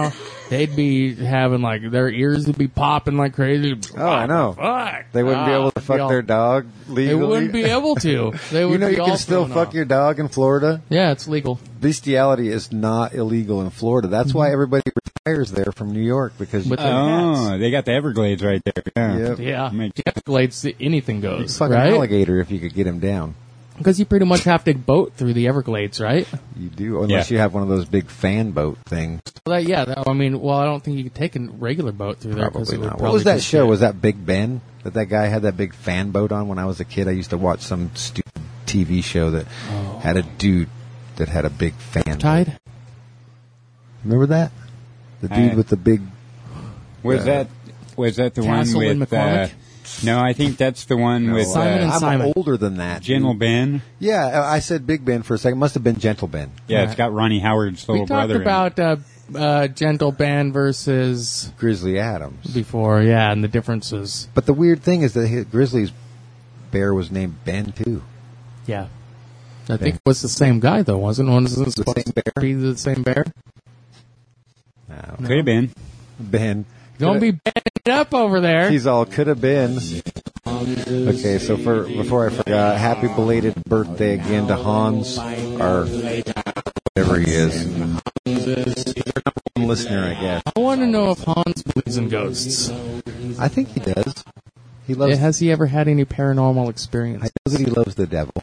they'd be having like their ears would be popping like crazy. Oh, I know. Fuck. They wouldn't be Ah, able to they'd fuck be all- their dog legally. They wouldn't be able to. They would You know be you all can still thrown fuck off. your dog in Florida? Yeah, it's legal. Bestiality is not illegal in Florida. That's why everybody retires there from New York because you With can their Oh, they got the Everglades right there. Yeah. Yep. Yeah, Makes- the Everglades, anything goes, fuck an right? alligator if you could get him down. Because you pretty much have to boat through the Everglades, right? You do, unless Yeah. you have one of those big fan boat things. Well, that, yeah, that, I mean, well, I don't think you could take a regular boat through there because Probably it would not. probably What was that just show? get- Was that Big Ben? That that guy had that big fan boat on when I was a kid? I used to watch some stupid T V show that Oh. had a dude that had a big fan Tide? boat. Remember that? The dude I- with the big... Was Uh, that was that the Castle one in with? Uh, McCormick? no, I think that's the one with Simon uh, and I'm Simon. older than that. Gentle dude. Ben. Yeah, I said Big Ben for a second. Must have been Gentle Ben. Yeah, it's got Ronnie Howard's We little talked brother. in it. about uh, uh, Gentle Ben versus Grizzly Adams. before, yeah, and the differences. But the weird thing is that his- Grizzly's bear was named Ben, too. Yeah. I think it was the same guy, though, wasn't it? Wasn't it The supposed same to bear? be the same bear? No. Could have been. Ben. Don't be bending it up over there. He's all could have been. Okay, so for before I forgot, happy belated birthday again to Hans, our whatever he is. He's our number one listener, I guess. I want to know if Hans believes in ghosts. I think he does. He loves. Yeah, has he ever had any paranormal I experience? know that he loves the devil.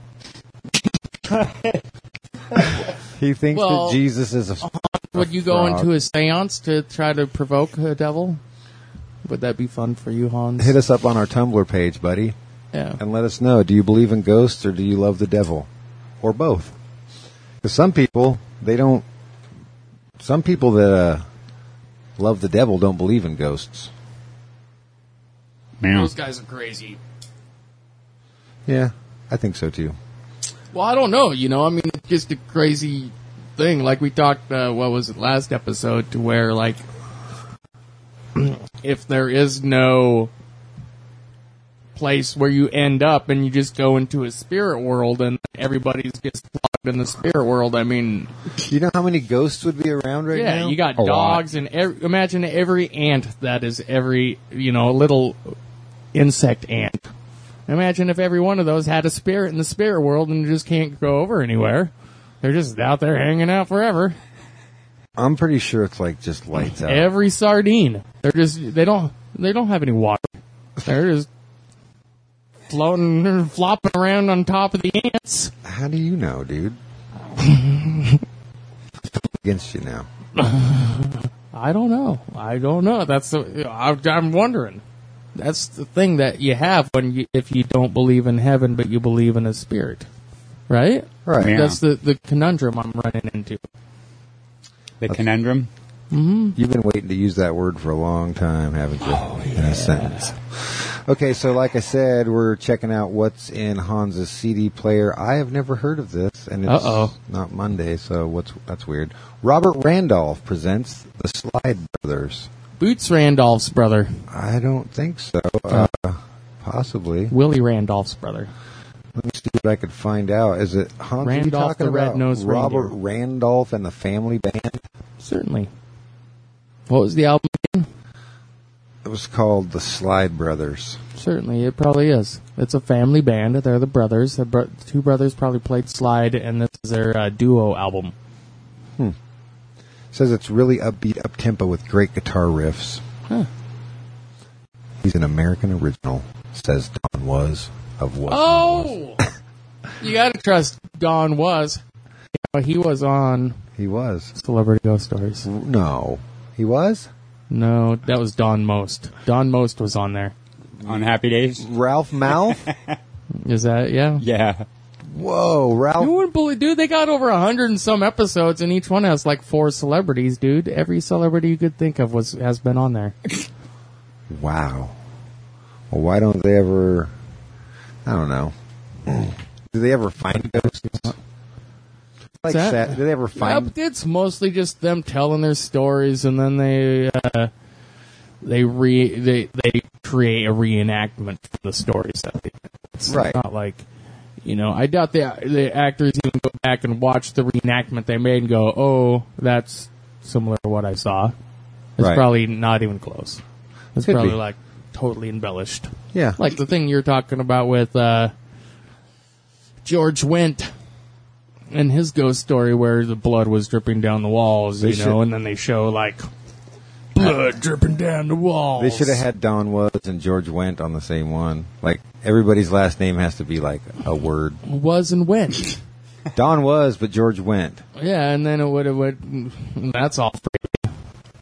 He thinks Well, that Jesus is a. Would you go frog. into a seance to try to provoke a devil? Would that be fun for you, Hans? Hit us up on our Tumblr page, buddy, Yeah. and let us know. Do you believe in ghosts or do you love the devil, or both? Because some people they don't. Some people that uh, love the devil don't believe in ghosts. Yeah. Those guys are crazy. Yeah, I think so too. Well, I don't know. You know, I mean, it's just a crazy thing. Like we talked, uh, what was it, last episode, to where, like, if there is no place where you end up and you just go into a spirit world and everybody gets plugged in the spirit world, I mean, You know how many ghosts would be around right yeah, now? you got A lot. dogs and ev- imagine every ant that is every, you know, little insect ant. Imagine if every one of those had a spirit in the spirit world and just can't go over anywhere. They're just out there hanging out forever. I'm pretty sure it's like just lights out. Every sardine. They're just they don't they don't have any water. They're just floating or flopping around on top of the ants. How do you know, dude? Against you now. I don't know. I don't know. That's the, I, I'm wondering. That's the thing that you have when you, if you don't believe in heaven, but you believe in a spirit, right? Right. Yeah. That's the, the conundrum I'm running into. The conundrum. You've been waiting to use that word for a long time, haven't you? Oh, In a sentence. Okay, so like I said, we're checking out what's in Hans's C D player. I have never heard of this, and it's Uh-oh. not Monday, so what's that's weird. Robert Randolph presents The Slide Brothers. Boots Randolph's brother. I don't think so. Uh, possibly. Willie Randolph's brother. Let me see what I could find out. Is it Hans? are you Randolph talking the about Red-Nosed Robert Reindeer. Randolph and the Family Band? Certainly. What was the album again? It was called The Slide Brothers. Certainly, it probably is. It's a family band. They're the brothers. The bro- two brothers probably played slide, and this is their uh, duo album. It says it's really upbeat, up tempo with great guitar riffs. Huh. He's an American original, says Don Was of Was. Oh! You gotta trust Don Was. You know, he was on He was. Celebrity Ghost Stories. No. He was? No, that was Don Most. Don Most was on there. On Happy Days. Ralph Mouth? Is that, yeah? Yeah. Whoa, You Ralph. wouldn't believe, dude, they got over a hundred and some episodes, and each one has like four celebrities, dude. Every celebrity you could think of was has been on there. Wow. Well, why don't they ever... I don't know. Do they ever find ghosts? Like that? that? Do they ever find... Yep, it's mostly just them telling their stories, and then they uh, they re they they create a reenactment for the stories that they. It's Right. not like, you know, I doubt the the actors even go back and watch the reenactment they made and go, oh, that's similar to what I saw. It's Right. probably not even close. It's Could probably be. like totally embellished. Yeah. Like the thing you're talking about with uh, George Wendt and his ghost story where the blood was dripping down the walls, They you should- know, and then they show like blood dripping down the walls. They should have had Don Was and George Wendt on the same one. Like, everybody's last name has to be like a word. Was and went. Don Was, but George Wendt. Yeah, and then it would have went. That's all. Free.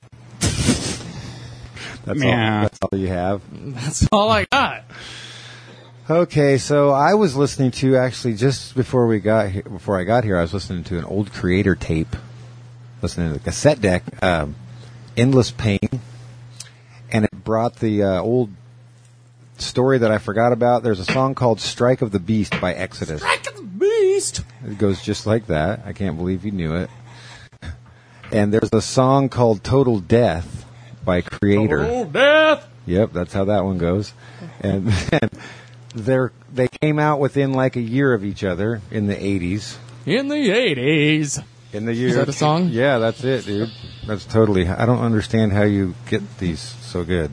That's, Yeah. all, that's all you have. That's all I got. Okay, so I was listening to, actually, just before we got here, before I got here, I was listening to an old Creator tape, listening to the cassette deck, um, Endless Pain, and it brought the uh, old story that I forgot about. There's a song called Strike of the Beast by Exodus. Strike of the Beast. It goes just like that. I can't believe you knew it. And there's a song called Total Death by Creator. Total Death. Yep, that's how that one goes. And then they're, they came out within like a year of each other in the eighties. In the eighties. In the year Is that a song? Yeah, that's it, dude. That's totally. I don't understand how you get these so good.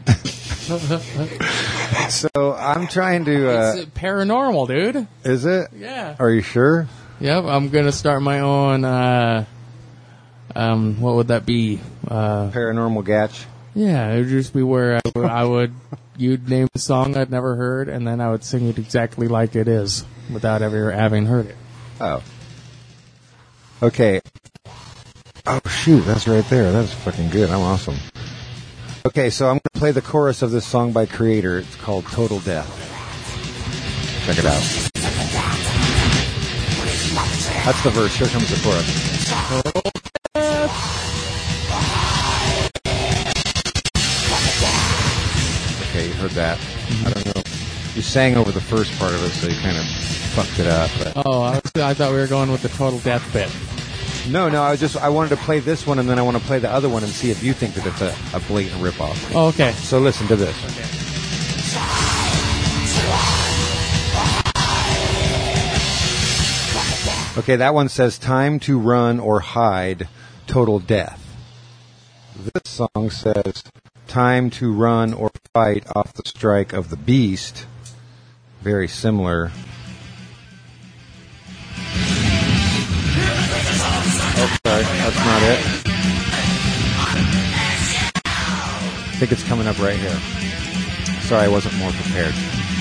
So I'm trying to. Uh, It's paranormal, dude. is it? Yeah. Are you sure? Yep, I'm gonna start my own. Uh, um, what would that be? Uh, Paranormal Gatch. yeah, it would just be where I would, I would you'd name a song I'd never heard, and then I would sing it exactly like it is, without ever having heard it. Oh. Okay. Oh shoot, that's right there. That's fucking good. I'm awesome. Okay, so I'm going to play the chorus of this song by Creator. It's called Total Death. Check it out. That's the verse. Here comes the chorus. Okay, you heard that. I don't know. You sang over the first part of it, so you kind of fucked it up. But. Oh, I, was, I thought we were going with the Total Death bit. No, no, I was just I wanted to play this one, and then I want to play the other one and see if you think that it's a, a blatant ripoff. Oh, okay. So listen to this. Okay, that one says time to run or hide, total death. This song says time to run or fight off the strike of the beast. Very similar. Oh, sorry, that's not it. I think it's coming up right here. Sorry, I wasn't more prepared.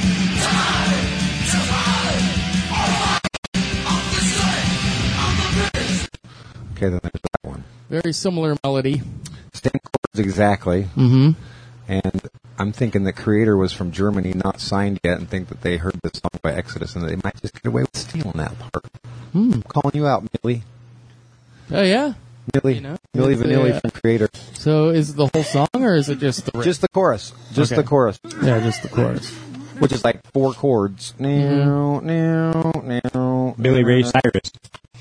Okay, then there's that one. Very similar melody. Same chords exactly. Mm-hmm. And I'm thinking that Creator was from Germany, not signed yet, and think that they heard this song by Exodus, and they might just get away with stealing that part. Hmm. I'm calling you out, Millie. Oh, yeah? Millie, You know, Millie it's, Vanilli uh, from Creator. So is it the whole song, or is it just the riff? Just the chorus. Just Okay. the chorus. Yeah, just the chorus. Which is like four chords. Now, now, now. Billy Ray Cyrus,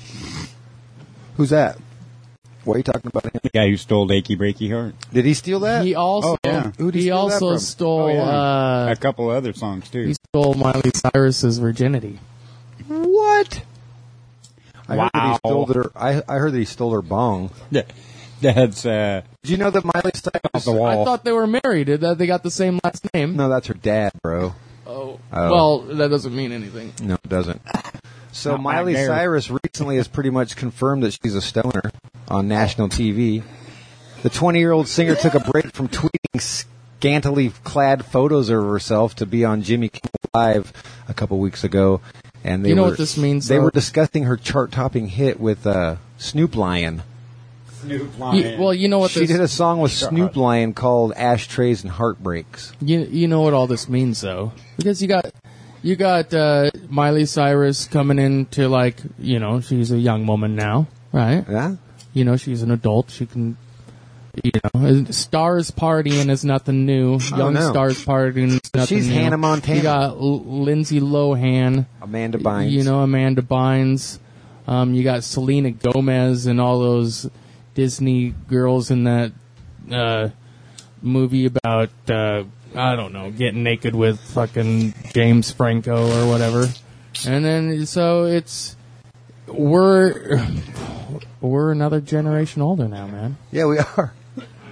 Who's that? What are you talking about him? the guy who stole Achy Breaky Heart. Did he steal that? He also, Oh, yeah. Who'd he he steal that also from? stole, Oh, yeah. uh, A couple other songs, too. he stole Miley Cyrus's virginity. What? I heard that he Wow. stole her. I, I heard that he stole her bong. Yeah. That's, uh, Did you know that Miley off Cyrus? the wall. I thought they were married. That they got the same last name. No, that's her dad, bro. Oh. Oh. Well, that doesn't mean anything. No, it doesn't. So Not my Miley bear. Cyrus recently has pretty much confirmed that she's a stoner on national T V. The twenty-year-old singer took a break from tweeting scantily clad photos of herself to be on Jimmy Kimmel Live a couple weeks ago, and they You know were, what this means, They though? were discussing her chart-topping hit with uh, Snoop Lion. Snoop You, Lion. well, you know what She this, did a song with Snoop Lion called "Ashtrays and Heartbreaks." you you know what all this means though, because you got you got uh, Miley Cyrus coming into, like, you know, she's a young woman now, right? Yeah. You know, she's an adult. She can, you know, stars partying is nothing new. Young no. stars partying is nothing She's new. Hannah Montana. You got L- Lindsay Lohan. Amanda Bynes. You know, Amanda Bynes. Um, you got Selena Gomez and all those Disney girls in that uh, movie about, uh, I don't know, getting naked with fucking James Franco or whatever. And then, so it's, we're, we're another generation older now, man. Yeah, we are.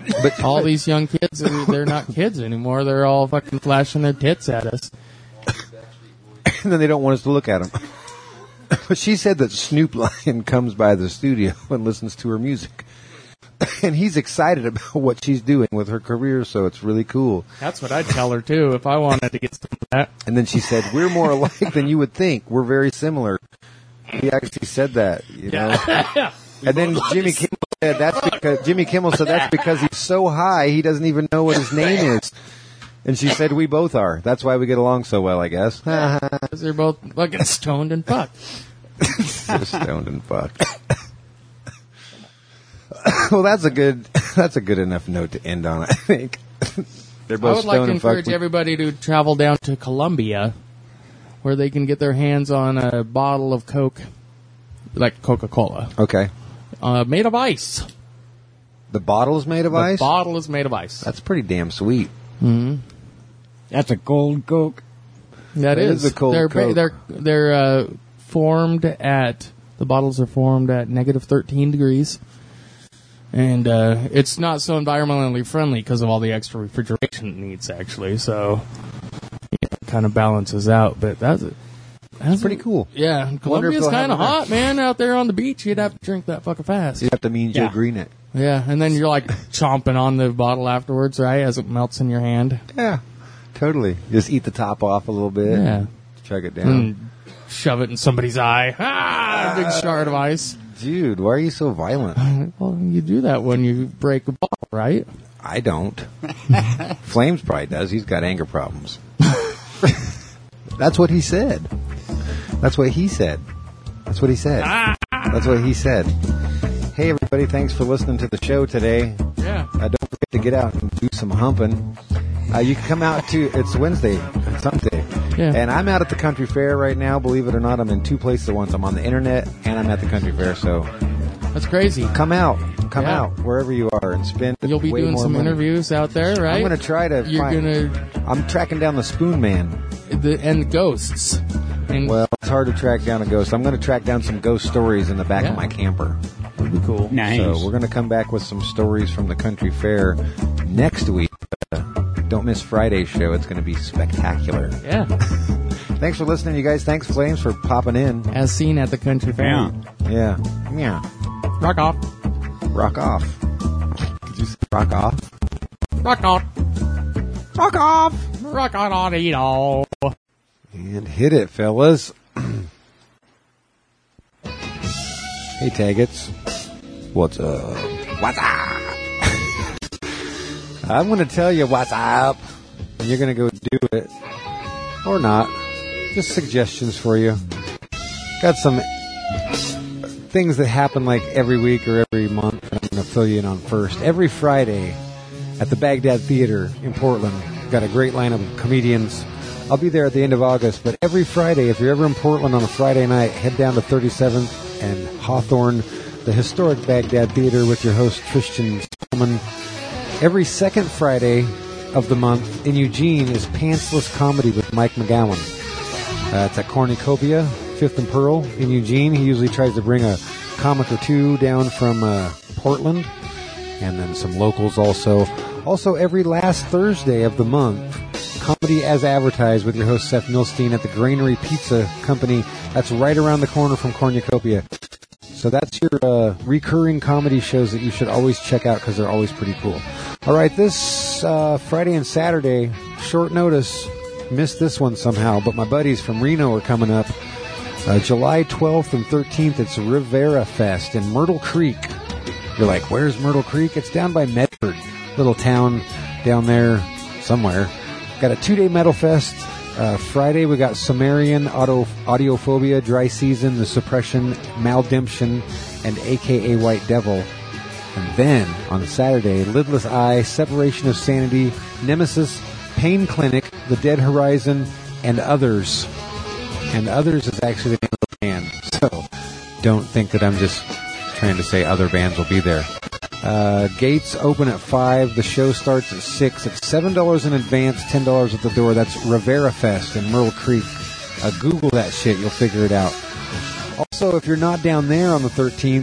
But all these young kids, they're not kids anymore. They're all fucking flashing their tits at us. And then they don't want us to look at them. But she said that Snoop Lion comes by the studio and listens to her music. And he's excited about what she's doing with her career, so it's really cool. That's what I'd tell her, too, if I wanted to get some of that. And then she said, we're more alike than you would think. We're very similar. He actually said that, you know. Yeah. And then Jimmy Kimmel said that's because Jimmy Kimmel said that's because he's so high he doesn't even know what his name is. And she said we both are. That's why we get along so well, I guess. Because they're both fucking stoned and fucked. So stoned and fucked. Well, that's a good that's a good enough note to end on, I think. They're both I would like stoned to and fucked. encourage everybody to travel down to Colombia, where they can get their hands on a bottle of Coke, like Coca-Cola, Okay. uh, made of ice. The bottle is made of The ice? bottle is made of ice. That's pretty damn sweet. That's a cold Coke. That That is. is a cold they're Coke. they're they're uh, formed at the bottles are formed at negative thirteen degrees, and uh, it's not so environmentally friendly because of all the extra refrigeration it needs. Actually, so yeah, it kind of balances out. But that's that's Pretty cool. Yeah, wonder if Colombia's they'll have kind of it there. hot, man. Out there on the beach, you'd have to drink that fucking fast. You have to mean Joe Yeah. Green it. Yeah, and then you're like chomping on the bottle afterwards, right? As it melts in your hand. Yeah. Totally. Just eat the top off a little bit. Yeah. Chug it down. And shove it in somebody's eye. Ah, big shard of ice. Dude, why are you so violent? Well, you do that when you break a bottle, right? I don't. Flames probably does. He's got anger problems. That's what he said. That's what he said. That's what he said. That's what he said. Hey, everybody. Thanks for listening to the show today. Yeah. Uh, don't forget to get out and do some humping. Uh, you can come out to, it's Wednesday, Sunday. Yeah. And I'm out at the country fair right now. Believe it or not, I'm in two places at once. I'm on the internet and I'm at the country fair. So That's crazy. come out. Come Yeah. out wherever you are and spend You'll be way doing more some money. interviews out there, right? I'm going to try to You're find, gonna I'm tracking down the Spoon Man. the and ghosts. And Well, it's hard to track down a ghost. I'm going to track down some ghost stories in the back Yeah. of my camper. that'd be cool. Nice. So we're going to come back with some stories from the country fair next week. Uh, don't miss Friday's show. It's going to be spectacular. Yeah. Thanks for listening, you guys. Thanks, Flames, for popping in. As seen at the country fair. Yeah. Yeah. Yeah. Rock off. Rock off. Did you say rock off? Rock off. Rock off! Rock on on eat all. And hit it, fellas. Hey, Taggets. What's up? What's up? I'm going to tell you what's up. And you're going to go do it. Or not. Just suggestions for you. Got some things that happen like every week or every month. I'm going to fill you in on first. Every Friday at the Baghdad Theater in Portland. Got a great lineup of comedians. I'll be there at the end of August, but every Friday, if you're ever in Portland on a Friday night, head down to thirty-seventh and Hawthorne, the historic Baghdad Theater with your host, Christian Stillman. Every second Friday of the month in Eugene is Pantsless Comedy with Mike McGowan. Uh, it's at Cornucopia, Fifth and Pearl in Eugene. He usually tries to bring a comic or two down from uh, Portland, and then some locals also. Also, every last Thursday of the month, Comedy as Advertised with your host Seth Milstein at the Granary Pizza Company. That's right around the corner from Cornucopia. So that's your uh, recurring comedy shows that you should always check out because they're always pretty cool. All right, this uh, Friday and Saturday, short notice, missed this one somehow, but my buddies from Reno are coming up. Uh, July twelfth and thirteenth, it's Rivera Fest in Myrtle Creek. You're like, where's Myrtle Creek? It's down by Medford, little town down there somewhere. Got a two-day metal fest. Uh, Friday, we got Sumerian, Auto, Audiophobia, Dry Season, The Suppression, Maldemption, and A K A White Devil. And then, on Saturday, Lidless Eye, Separation of Sanity, Nemesis, Pain Clinic, The Dead Horizon, and Others. And Others is actually the name of the band. So, don't think that I'm just trying to say other bands will be there. Uh, gates open at five. The show starts at six. It's seven dollars in advance, ten dollars at the door. That's Rivera Fest in Myrtle Creek. Uh, Google that shit. You'll figure it out. Also, if you're not down there on the thirteenth,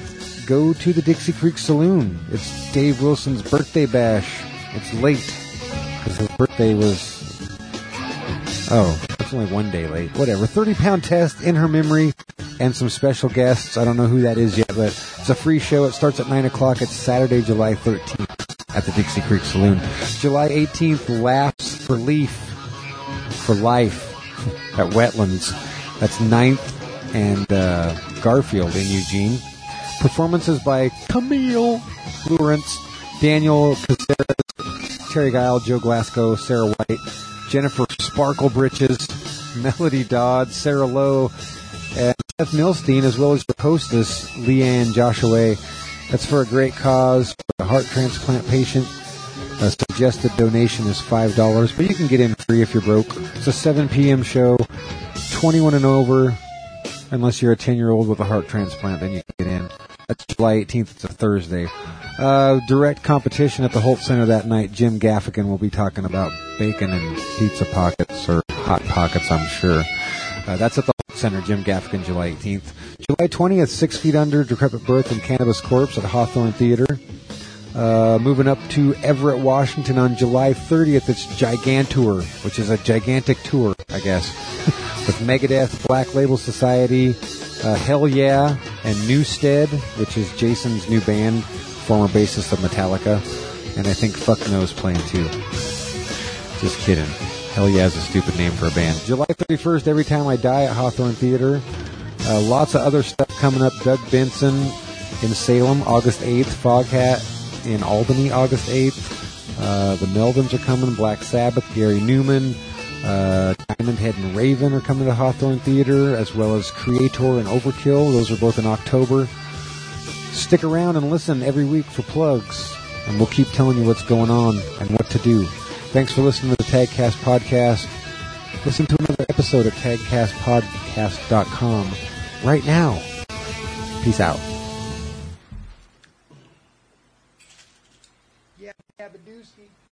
go to the Dixie Creek Saloon. It's Dave Wilson's birthday bash. It's late because his birthday was... Oh, it's only one day late. Whatever. thirty-pound test in her memory and some special guests. I don't know who that is yet, but it's a free show. It starts at nine o'clock. It's Saturday, July thirteenth at the Dixie Creek Saloon. July eighteenth, Laughs for Leaf, for Life at Wetlands. That's ninth and uh, Garfield in Eugene. Performances by Camille Lawrence, Daniel Caceres, Terry Guile, Joe Glasgow, Sarah White, Jennifer Sparkle Britches, Melody Dodd, Sarah Lowe, and Seth Milstein, as well as the hostess, Leanne Joshua. That's for a great cause, for a heart transplant patient. A suggested donation is five dollars, but you can get in free if you're broke. It's a seven p.m. show, twenty-one and over, unless you're a ten-year-old with a heart transplant, then you can get in. That's July eighteenth. It's a Thursday. Uh, direct competition at the Holt Center that night. Jim Gaffigan will be talking about bacon and pizza pockets, or hot pockets, I'm sure. Uh, that's at the Holt Center, Jim Gaffigan, July eighteenth. July twentieth, Six Feet Under, Decrepit Birth and Cannabis Corpse at Hawthorne Theater. Uh, moving up to Everett, Washington on July thirtieth, it's Gigantour, which is a gigantic tour, I guess, with Megadeth, Black Label Society, uh, Hell Yeah, and Newstead, which is Jason's new band, former bassist of Metallica, and I think Fuck Knows playing too. Just kidding. Hell Yeah is a stupid name for a band. July thirty-first, Every Time I Die at Hawthorne Theater. Uh, lots of other stuff coming up. Doug Benson in Salem, August eighth. Foghat in Albany, August eighth. Uh, the Melvins are coming. Black Sabbath, Gary Newman, uh, Diamond Head and Raven are coming to Hawthorne Theater, as well as Creator and Overkill. Those are both in October. Stick around and listen every week for plugs, and we'll keep telling you what's going on and what to do. Thanks for listening to the Tagcast Podcast. Listen to another episode at tagcast podcast dot com right now. Peace out.